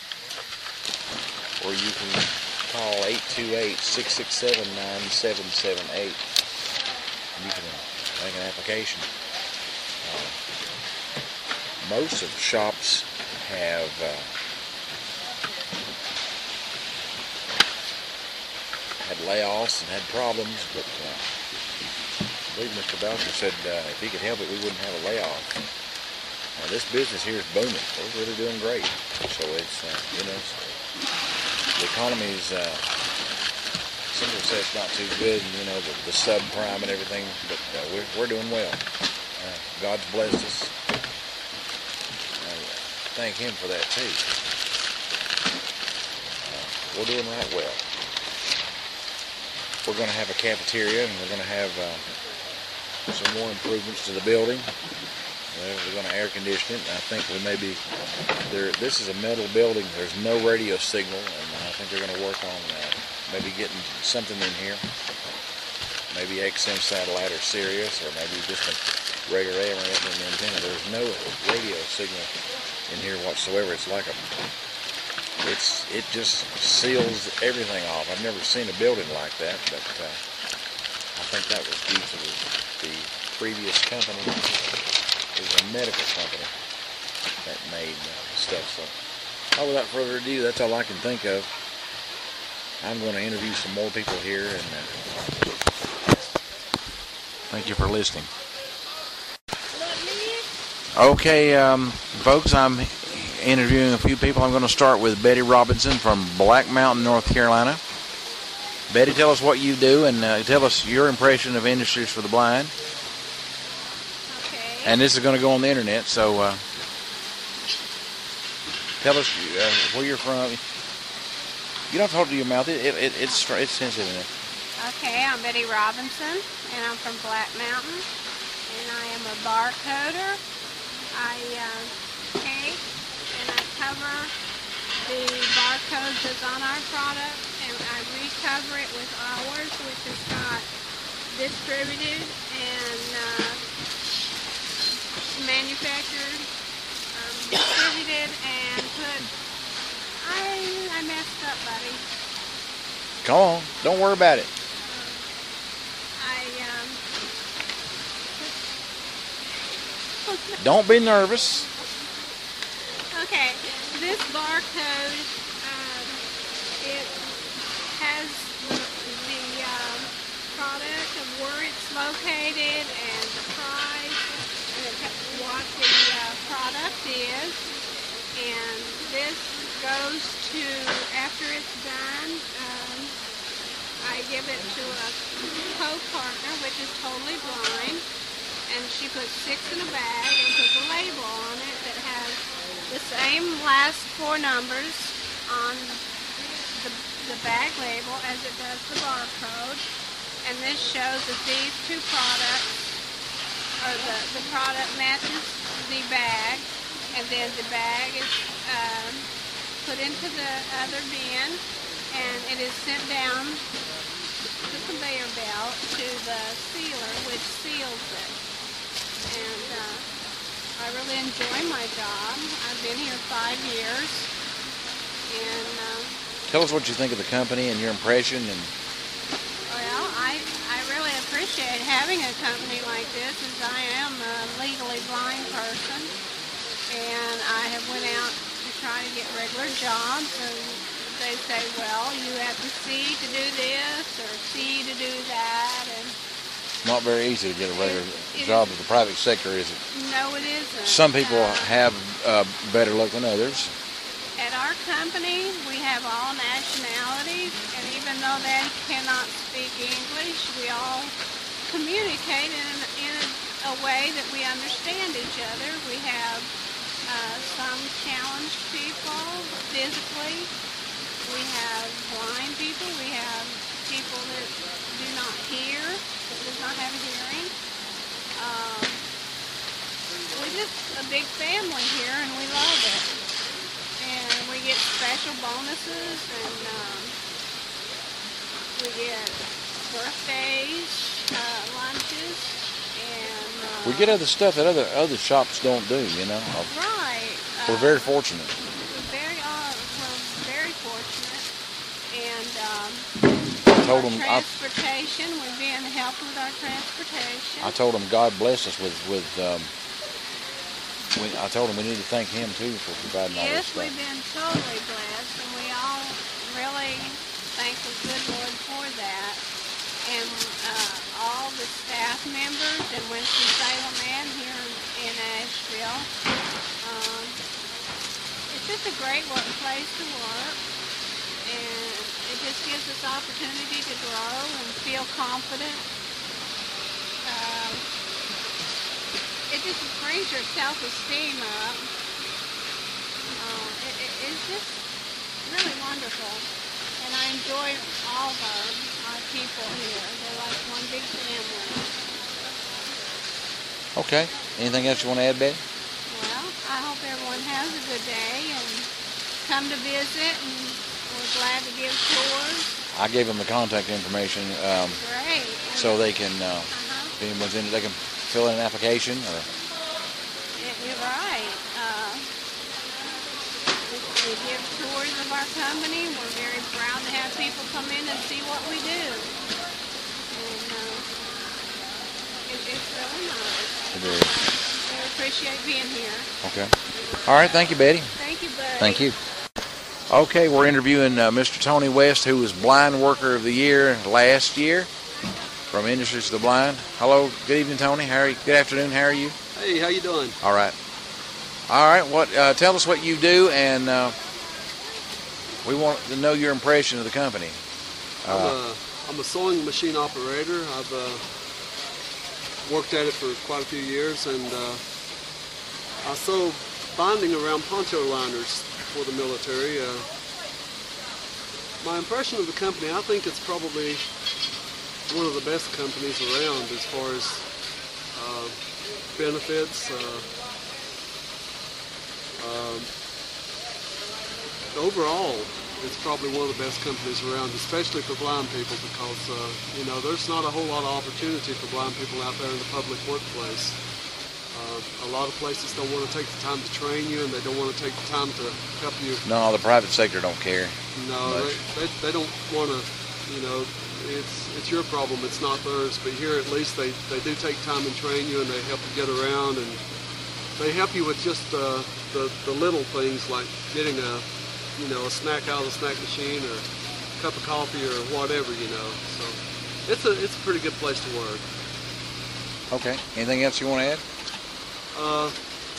or you can call eight two eight, six six seven, nine seven seven eight. You can make an application. Uh, most of the shops have uh, had layoffs and had problems, but uh, I believe Mister Boucher said uh, if he could help it, we wouldn't have a layoff. Uh, this business here is booming. We're really doing great. So it's, uh, you know, the economy's, uh, some people say it's not too good, you know, the, the subprime and everything, but uh, we're, we're doing well. Uh, God's blessed us. Uh, thank Him for that, too. Uh, we're doing right well. We're going to have a cafeteria, and we're going to have uh, some more improvements to the building. Well, we're going to air condition it. I think we maybe there. This is a metal building. There's no radio signal, and I think they're going to work on uh, maybe getting something in here. Maybe X M satellite or Sirius, or maybe just a regular A M or F M antenna. There's no radio signal in here whatsoever. It's like a. It's it just seals everything off. I've never seen a building like that, but uh, I think that was due to the, the previous company. It was a medical company that made uh, stuff. So, oh, without further ado, that's all I can think of. I'm going to interview some more people here, and uh, thank you for listening. Okay, um, folks, I'm interviewing a few people. I'm going to start with Betty Robinson from Black Mountain, North Carolina. Betty, tell us what you do, and uh, tell us your impression of Industries for the Blind. Okay. And this is going to go on the internet, so uh, tell us uh, where you're from. You don't have to hold it to your mouth. It, it, it's it's sensitive enough. Okay, I'm Betty Robinson, and I'm from Black Mountain, and I am a barcoder. I uh, take and I cover the barcodes that's on our product, and I recover it with ours, which is got distributed and uh, manufactured, um, distributed and put. I I messed up, buddy. Come on, don't worry about it. I um. Don't be nervous. Okay, this barcode, um, it has the, the um, product of where it's located and the price, and it has what the uh, product is, and this goes to, after it's done, um, I give it to a co-partner, which is totally blind, and she puts six in a bag and puts a label on it that has the same last four numbers on the, the bag label as it does the barcode, and this shows that these two products, or the, the product matches the bag, and then the bag is um, put into the other bin, and it is sent down the conveyor belt to the sealer, which seals it. And uh, I really enjoy my job. I've been here five years. And uh, tell us what you think of the company and your impression. And well, I I really appreciate having a company like this, as I am a legally blind person, and I have went out to try to get regular jobs, and they say, well, you have to see to do this or see to do that, and not very easy to get a regular it, it job is, in the private sector, is it? No, it isn't. Some people uh, have uh, better luck than others. At our company, we have all nationalities, and even though they cannot speak English, we all communicate in, in a, a way that we understand each other. We have uh, some challenged people physically. We have blind people. We have people that do not hear, that does not have hearing. Um, we're just a big family here, and we love it. And we get special bonuses, and um, we get birthdays, uh, lunches, and uh, we get other stuff that other other shops don't do. You know, right. We're uh, very fortunate. We're very, uh, we're very fortunate, and um, I told our them, I, transportation. We've been helped with our transportation. I told them God bless us with with. Um, we, I told them we need to thank Him too for providing all this Yes, stuff. we've been totally blessed, and we all really thank the good Lord for that. And uh, all the staff members in Winston-Salem and here in, in Asheville. Um, it's just a great work place to work, and it just gives us opportunity to grow and feel confident. Um, it just brings your self-esteem up. Uh, it, it, it's just really wonderful, and I enjoy all of our, our people here. They're like one big family. Okay. Anything else you want to add, Betty? Well, I hope everyone has a good day and come to visit, and we're glad to give tours. I gave them the contact information um, Great. so they can, uh, Uh-huh. if anyone's in, they can fill in an application or. Y- You're right. Uh, we, we give tours of our company. We're very proud to have people come in and see what we do. And uh, it, it's really nice. It is. We appreciate being here. Okay. All right. Thank you, Betty. Thank you, Buddy. Thank you. Okay, we're interviewing uh, Mister Tony West, who was Blind Worker of the Year last year from Industries of the Blind. Hello, good evening, Tony. How are you? Good afternoon. How are you? Hey, how you doing? All right. All right. What? Uh, tell us what you do, and uh, we want to know your impression of the company. I'm, Uh, a, I'm a sewing machine operator. I've uh, worked at it for quite a few years, and uh, I sew binding around poncho liners for the military. Uh, my impression of the company, I think it's probably one of the best companies around as far as uh, benefits. Uh, um, overall, it's probably one of the best companies around, especially for blind people, because uh, you know there's not a whole lot of opportunity for blind people out there in the public workplace. Uh, a lot of places don't want to take the time to train you, and they don't want to take the time to help you. no, the private sector don't care. No, much. they, they, they don't want to, you know, it's it's your problem, it's not theirs. But here at least they, they do take time and train you, and they help you get around, and they help you with just uh, the, the little things like getting a, you know, a snack out of the snack machine or a cup of coffee or whatever, you know. So it's a, it's a pretty good place to work. Okay. Anything else you want to add? Uh,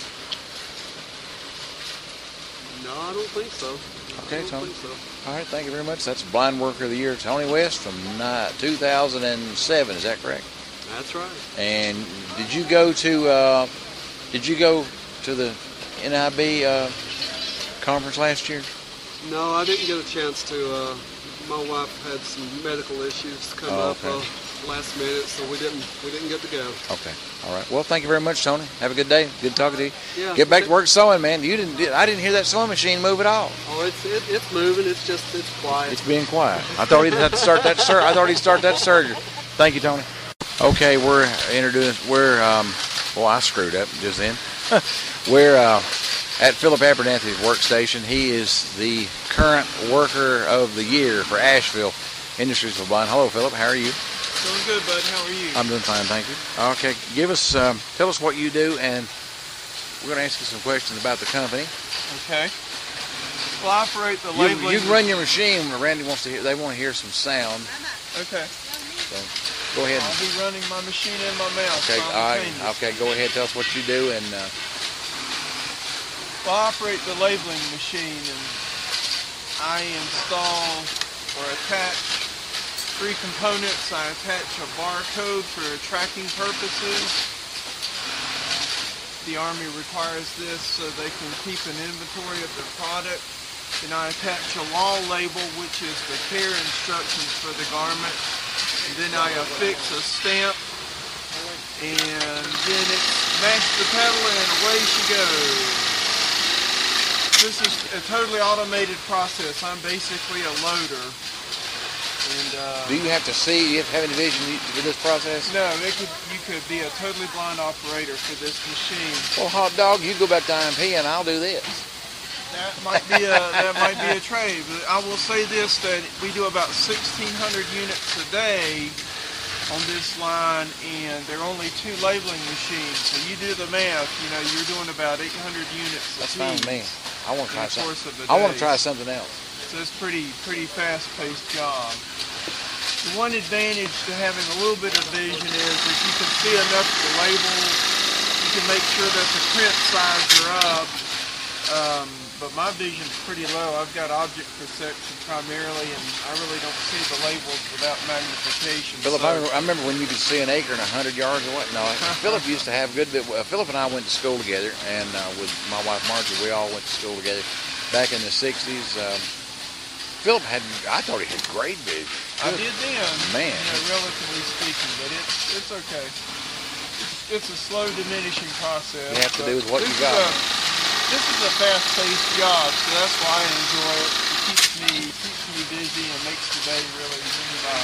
no, I don't think so. Okay, I don't Tony. think so. All right. Thank you very much. That's Blind Worker of the Year, Tony West from uh, two thousand seven. Is that correct? That's right. And did you go to uh, did you go to the N I B uh, conference last year? No, I didn't get a chance to. Uh, my wife had some medical issues come Oh, up okay. uh, last minute, so we didn't we didn't get to go. Okay. All right. Well, thank you very much, Tony. Have a good day. Good talking to you. Yeah. Get back to work sewing, man. You didn't. I didn't hear that sewing machine move at all. Oh, it's it, it's moving. It's just it's quiet. It's being quiet. I thought he'd have to start that. Sur- I thought he'd start that surgery. Thank you, Tony. Okay, we're introducing. We're um. Well, I screwed up just then. We're uh, at Philip Abernathy's workstation. He is the current Worker of the Year for Asheville Industries of the Blind. Hello, Philip. How are you? Doing good, bud. How are you? I'm doing fine, thank you. Okay, give us, um, tell us what you do, and we're going to ask you some questions about the company. Okay. Well, I operate the You, labeling. you can run your machine. Randy wants to hear. They want to hear some sound. Okay. So go ahead. I'll be running my machine in my mouth. Okay, all right. simultaneously. Okay, go ahead. Tell us what you do, and uh, Well, I operate the labeling machine, and I install or attach three components. I attach a barcode for tracking purposes. The Army requires this so they can keep an inventory of their product. Then I attach a law label, which is the care instructions for the garment. And then I affix a stamp, and then it's mash the pedal and away she goes. This is a totally automated process. I'm basically a loader. And uh, do you have to see? Do you have to have any vision for this process? no, it could, you could be a totally blind operator for this machine. Well, hot dog, you go back to I M P, and I'll do this. That might be a that might be a trade, but I will say this: that we do about sixteen hundred units a day on this line, and there are only two labeling machines. So you do the math. You know, you're doing about eight hundred units a That's fine with me. piece I want to in try the course something. of the I want to day. try something else. So it's pretty pretty fast-paced job. The one advantage to having a little bit of vision is if you can see enough of the labels, you can make sure that the print size are up. Um, but my vision's pretty low. I've got object perception primarily, and I really don't see the labels without magnification. Philip, So- I, remember, I remember when you could see an acre and a hundred yards or what. No, Philip used to have good. Bit, uh, Philip and I went to school together, and uh, with my wife Margie, we all went to school together back in the sixties. Um, Philip had, I thought he had great vision. I did then, Man. you know, relatively speaking, but it's it's okay. it's a slow diminishing process. You have to do with what this you got. Is a, this is a fast-paced job, so that's why I enjoy it. It keeps me keeps me busy and makes the day really zoom by.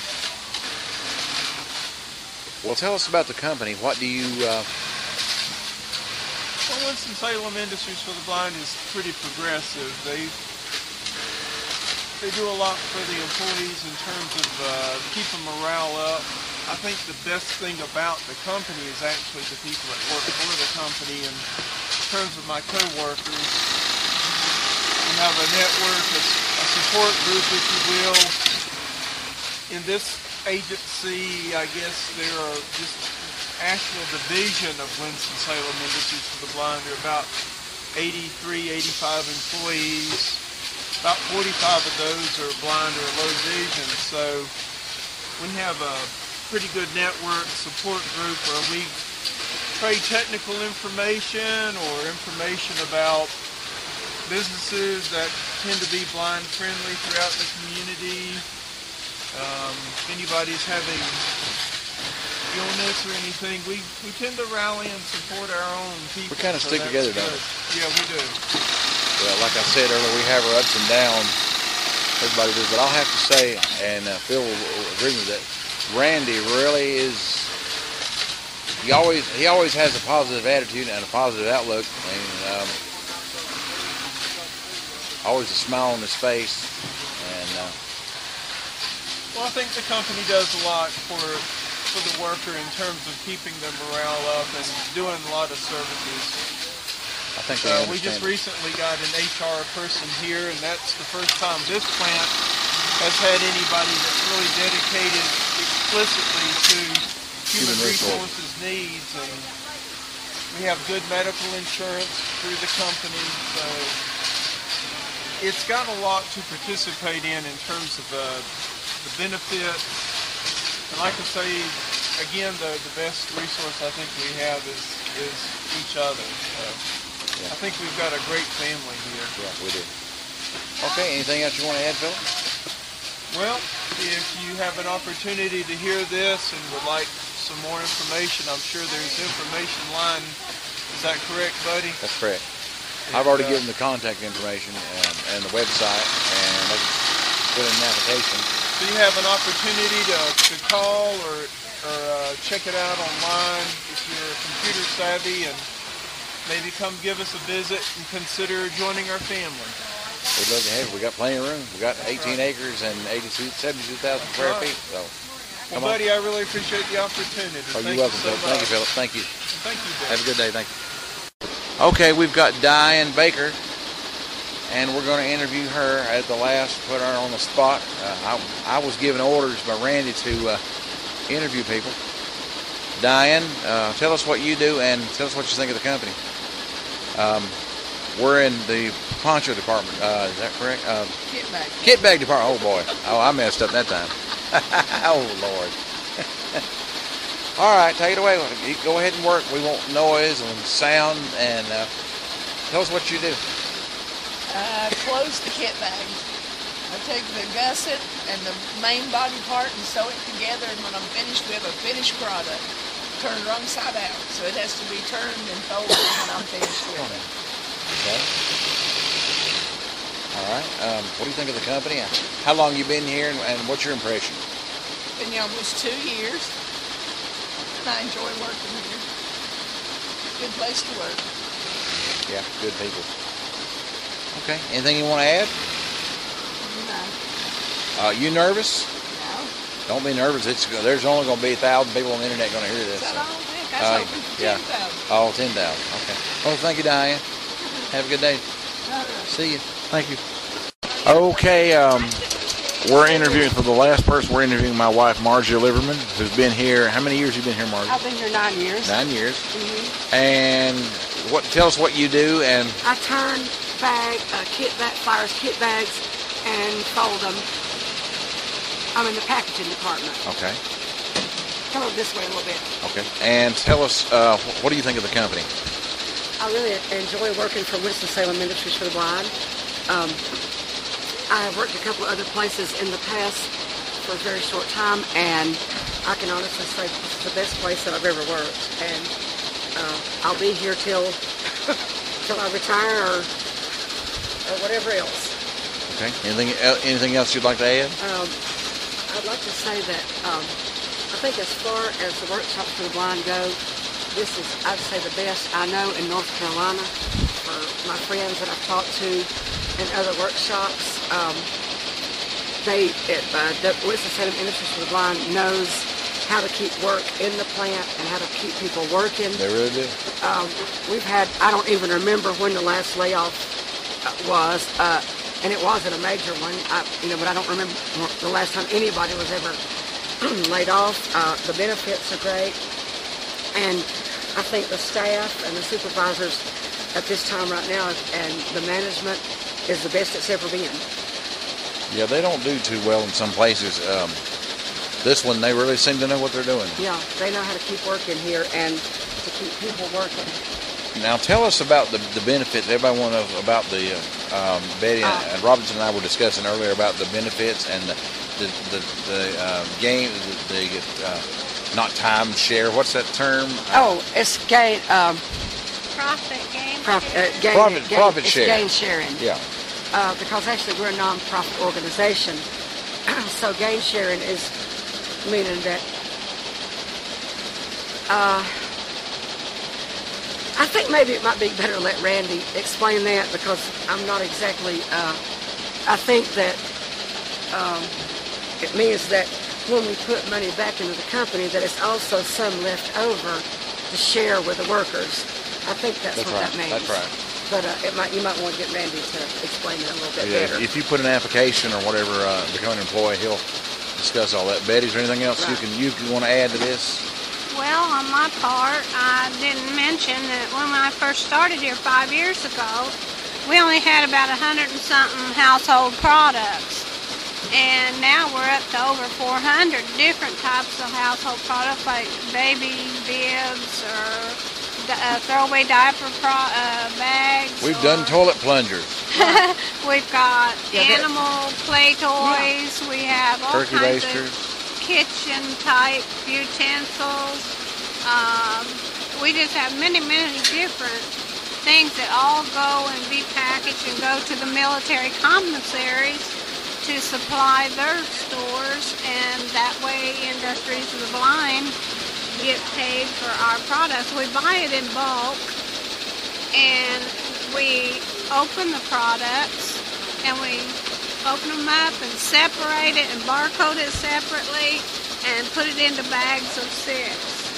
Well, tell us about the company. What do you? Uh... Well, Winston-Salem Industries for the Blind is pretty progressive. They they do a lot for the employees in terms of uh, keeping morale up. I think the best thing about the company is actually the people that work for the company. And in terms of my co-workers, we have a network, a, a support group, if you will. In this agency, I guess there are just actual division of Winston-Salem Industries for the Blind. There are about eighty-three, eighty-five employees. About forty-five of those are blind or low vision. So we have a pretty good network support group where we trade technical information or information about businesses that tend to be blind friendly throughout the community. Um, if anybody's having illness or anything, we, we tend to rally and support our own people. We kind of so stick together, don't good. we? Yeah, we do. Well, like I said earlier, we have our ups and downs. Everybody does, but I'll have to say, and uh, Phil will agree with that. Randy really is. He always he always has a positive attitude and a positive outlook, and um, always a smile on his face. And uh, well, I think the company does a lot for for the worker in terms of keeping their morale up and doing a lot of services. I think they uh, understand. We just recently got an H R person here, and that's the first time this plant has had anybody that's really dedicated explicitly to human, human resources needs, and we have good medical insurance through the company, so it's got a lot to participate in in terms of uh, the benefits. And like I say, again, the, the best resource I think we have is, is each other. So yeah. I think we've got a great family here. Yeah, we do. Okay, anything else you want to add, Phil? Well, if you have an opportunity to hear this and would like some more information, I'm sure there's information line. Is that correct, buddy? That's correct. And I've already uh, given the contact information and, and the website, and they can put in an application. So you have an opportunity to, to call or, or uh, check it out online if you're computer savvy, and maybe come give us a visit and consider joining our family. We'd love to have it. We got plenty of room. We got eighteen right. acres and eighty-two, seventy-two thousand square right. feet. So, well, buddy, on. I really appreciate the opportunity. Oh, Thank you're welcome, you so Philip. Thank you, Philip. Thank you. Thank you, Bill. Have a good day. Thank you. Okay, we've got Diane Baker, and we're going to interview her at the last, put her on the spot. Uh, I, I was given orders by Randy to uh, interview people. Diane, uh, tell us what you do and tell us what you think of the company. Um, we're in the poncho department. Uh, is that correct? Uh, kit bag. Kit bag department. Oh boy. Oh, I messed up that time. Oh Lord. All right, take it away. Go ahead and work. We want noise and sound, and uh, tell us what you do. I close the kit bag. I take the gusset and the main body part and sew it together, and when I'm finished, we have a finished product. Turned wrong side out, so it has to be turned and folded when I'm finished with it. Okay. All right. Um, what do you think of the company? How long you been here, and, and what's your impression? Been here almost two years, and I enjoy working here. Good place to work. Yeah, good people. Okay. Anything you want to add? No. Uh, you nervous? No. Don't be nervous. It's there's only going to be a thousand people on the internet going to hear this. Is that so. all? Heck, I was uh, hoping for yeah. ten thousand. Oh, ten thousand. Okay. Well, thank you, Diane. Have a good day. See you. Thank you. Okay, um, we're interviewing for the last person. We're interviewing my wife, Margie Liverman, who's been here. How many years have you been here, Margie? I've been here nine years. Nine years. Mm-hmm. And what? Tell us what you do. And I turn bag, uh, kit bag, flyers, kit bags, and fold them. I'm in the packaging department. Okay. Come over this way a little bit. Okay. And tell us, uh, what do you think of the company? I really enjoy working for Winston-Salem Industries for the Blind. Um, I have worked a couple of other places in the past for a very short time, and I can honestly say it's the best place that I've ever worked, and uh, I'll be here till till I retire or or whatever else. Okay. Anything el- anything else you'd like to add? Um, I'd like to say that um, I think as far as the workshops for the blind go, this is, I'd say, the best I know in North Carolina. For my friends that I've talked to in other workshops, um, they at uh, Winston-Salem Industries for the Blind knows how to keep work in the plant and how to keep people working. They really do. Um, we've had, I don't even remember when the last layoff was, uh, and it wasn't a major one, I, you know, but I don't remember the last time anybody was ever laid off. Uh, the benefits are great, and I think the staff and the supervisors at this time right now and the management is the best it's ever been. Yeah, they don't do too well in some places. Um, this one, they really seem to know what they're doing. Yeah, they know how to keep working here and to keep people working. Now, tell us about the, the benefits. Everybody want to know about the uh, um, Betty and, Uh, and Robinson and I were discussing earlier about the benefits and the the the, the uh, game, the, the uh, not time share. What's that term? Oh, it's gain, um, Profit gain. profit, uh, gain, Profit- gain, profit it's share. gain sharing. Yeah. Uh, because actually we're a non-profit organization, so gain sharing is meaning that uh, I think maybe it might be better to let Randy explain that because I'm not exactly. Uh, I think that um, it means that when we put money back into the company, that it's also some left over to share with the workers. I think that's, That's what right. that means. That's right. But uh, it might, you might want to get Randy to explain it a little bit Yeah, better. if you put an application or whatever, uh, become an employee, he'll discuss all that. Betty, is there anything else you can you can want to add to this? Well, on my part, I didn't mention that when I first started here five years ago, we only had about a hundred and something household products. And now we're up to over four hundred different types of household products like baby bibs or uh, throwaway diaper pro- uh, bags. We've done toilet plungers, We've got Yeah, that- animal play toys. We have all turkey kinds basters. of kitchen type utensils. Um, we just have many, many different things that all go and be packaged and go to the military commissaries to supply their stores, and that way Industries of the Blind get paid for our products. We buy it in bulk, and we open the products, and we open them up and separate it and barcode it separately and put it into bags of six.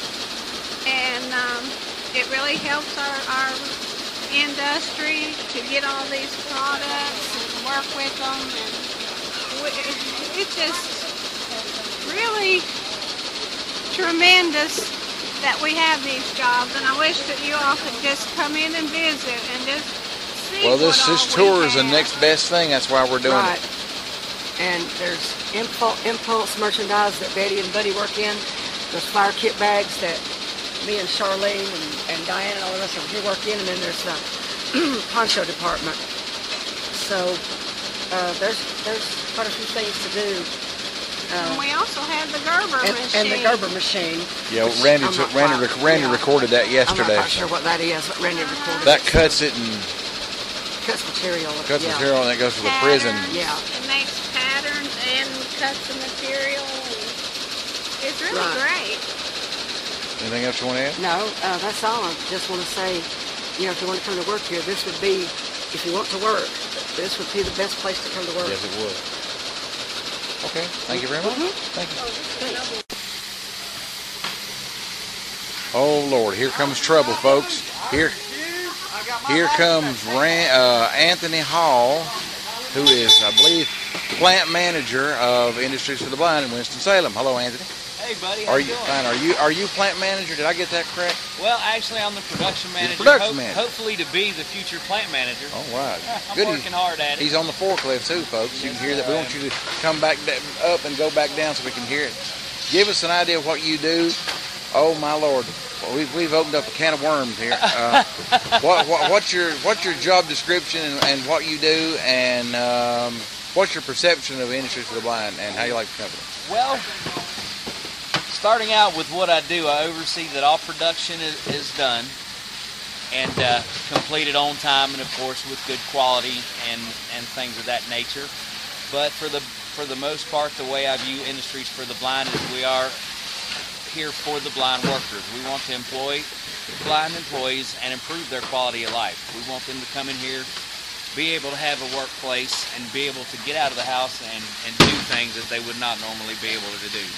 And um, it really helps our, our industry to get all these products and work with them. And we, it's just really tremendous that we have these jobs. And I wish that you all could just come in and visit and just see Well, this what this all we tour is the have. next best thing. That's why we're doing Right. it. And there's impulse, impulse merchandise that Betty and Buddy work in. There's flower kit bags that me and Charlene and, and Diane and all of us over here work in. And then there's the poncho department. So uh, there's there's quite a few things to do. And Uh, we also have the Gerber and, machine. and the Gerber machine. Yeah, which Randy I'm took, not Randy quite- rec- Randy yeah. recorded that yesterday. I'm not quite sure what that is, but Randy recorded That it. cuts it and Cuts material. cuts yeah. material, and it goes to the prison. Patterns. Yeah. It makes patterns and cuts the material. It's really Right. great. Anything else you want to add? No, uh, that's all. I just want to say, you know, if you want to come to work here, this would be, if you want to work, this would be the best place to come to work. Yes, it would. Okay, thank you very much. Thank you. Oh Lord, here comes trouble, folks. Here, here comes Ran, uh, Anthony Hall, who is, I believe, plant manager of Industries for the Blind in Winston-Salem. Hello, Anthony. Hey, buddy. How Are you you doing? fine? Are you are you plant manager? Did I get that correct? Well, actually, I'm the production You're the manager. production Hope- manager. Hopefully, to be the future plant manager. All right. I'm Good. working hard at it. He's on the forklift too, folks. You can hear that. We want you to come back da- up and go back down so we can hear it. Give us an idea of what you do. Oh my Lord, well, we've we've opened up a can of worms here. Uh, what, what what's your what's your job description and, and what you do, and um, what's your perception of Industries for the Blind and how you like the company? Well, starting out with what I do, I oversee that all production is, is done and uh, completed on time, and of course with good quality and, and things of that nature. But for the for the most part, the way I view Industries for the Blind is we are here for the blind workers. We want to employ blind employees and improve their quality of life. We want them to come in here, be able to have a workplace, and be able to get out of the house and, and do things that they would not normally be able to do.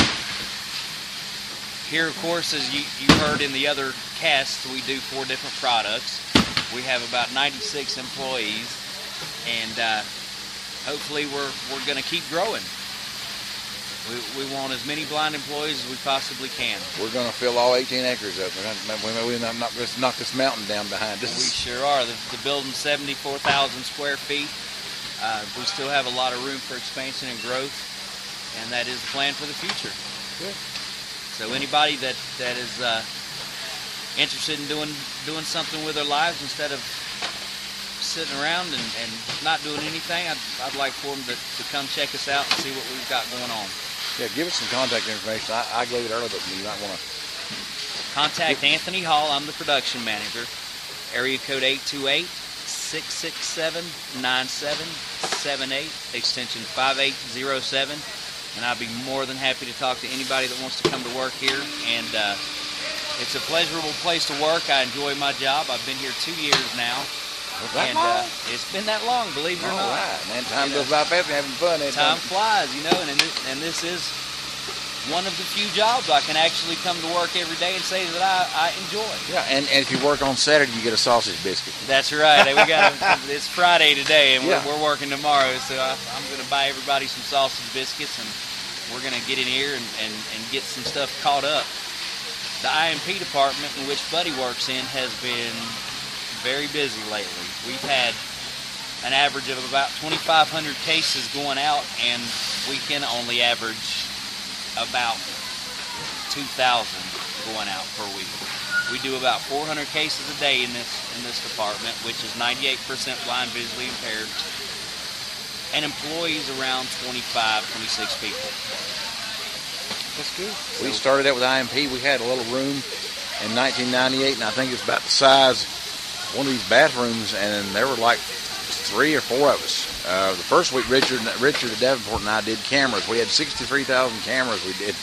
Here, of course, as you, you heard in the other casts, we do four different products. We have about ninety-six employees, and uh, hopefully we're, we're going to keep growing. We, we want as many blind employees as we possibly can. We're going to fill all eighteen acres up. We're going to, we're going to knock, this, knock this mountain down behind us. We sure are. The, the building's seventy-four thousand square feet. Uh, we still have a lot of room for expansion and growth, and that is the plan for the future. Good. So anybody that, that is uh, interested in doing doing something with their lives instead of sitting around and, and not doing anything, I'd, I'd like for them to, to come check us out and see what we've got going on. Yeah, give us some contact information. I, I gave it earlier, but you might want to... Contact Anthony Hall. I'm the production manager. Area code eight two eight, six six seven, nine seven seven eight, extension five eight zero seven. And I'd be more than happy to talk to anybody that wants to come to work here. And uh, it's a pleasurable place to work. I enjoy my job. I've been here two years now. Was that and long? Uh, it's been that long, believe it or All not. right, man. Time You goes know, by fast. We're having fun. ain't Time it? flies, you know, and, and, this, and this is one of the few jobs I can actually come to work every day and say that I, I enjoy. Yeah, and, and if you work on Saturday, you get a sausage biscuit. That's right. We got a, it's Friday today, and we're, Yeah. we're working tomorrow, so I, I'm going to buy everybody some sausage biscuits, and we're going to get in here and, and, and get some stuff caught up. The I M P department in which Buddy works in has been very busy lately. We've had an average of about twenty-five hundred cases going out, and we can only average about two thousand going out per week. We do about four hundred cases a day in this in this department, which is ninety-eight percent blind, visually impaired, and employees around twenty-five, twenty-six people. That's good. We started out with I M P. We had a little room in nineteen ninety-eight, and I think it's about the size of one of these bathrooms, and there were like three or four of us. Uh, the first week, Richard, Richard at Davenport and I did cameras. We had sixty-three thousand cameras we did.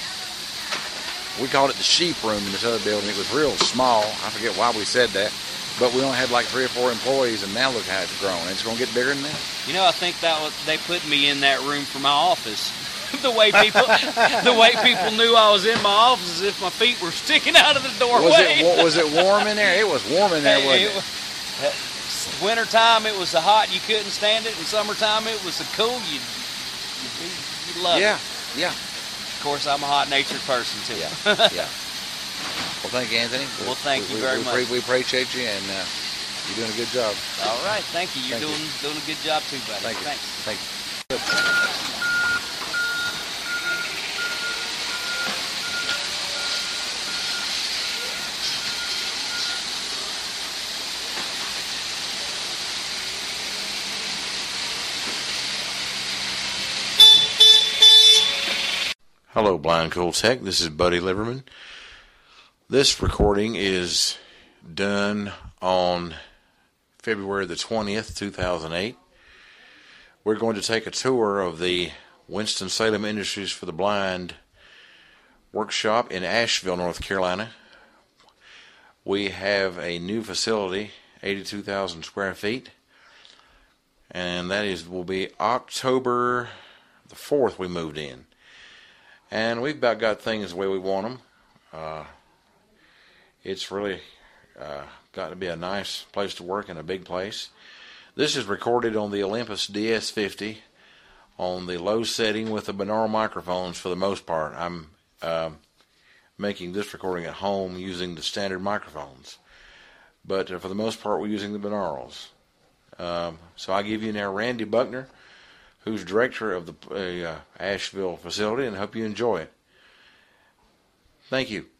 We called it the sheep room in this other building. It was real small. I forget why we said that. But we only had like three or four employees, and now look how it's grown. It's going to get bigger than that. You know, I think that was, they put me in that room for my office. the way people, the way people knew I was in my office, as if my feet were sticking out of the doorway. Was it, was it warm in there? It was warm in there, wasn't it? it? Wintertime, it was so hot you couldn't stand it. In summertime, it was so cool you'd, you'd, you'd love yeah, it. Yeah, yeah. Of course, I'm a hot-natured person, too. Yeah, yeah. Well, thank you, Anthony. Well, thank we, you we, very we, much. We appreciate you, and uh, you're doing a good job. All right, thank you. You're Thank doing you. doing a good job, too, buddy. Thank you. Thanks. Thank you. Hello, Blind Cool Tech. This is Buddy Liverman. This recording is done on February the twentieth, two thousand eight. We're going to take a tour of the Winston-Salem Industries for the Blind workshop in Asheville, North Carolina. We have a new facility, eighty-two thousand square feet, and that is will be October the fourth we moved in. And we've about got things the way we want them. Uh, it's really uh, got to be a nice place to work and a big place. This is recorded on the Olympus D S fifty on the low setting with the binaural microphones for the most part. I'm uh, making this recording at home using the standard microphones. But uh, for the most part, we're using the binaurals. Um, so I give you now Randy Buckner, who's director of the uh, Asheville facility, and I hope you enjoy it. Thank you.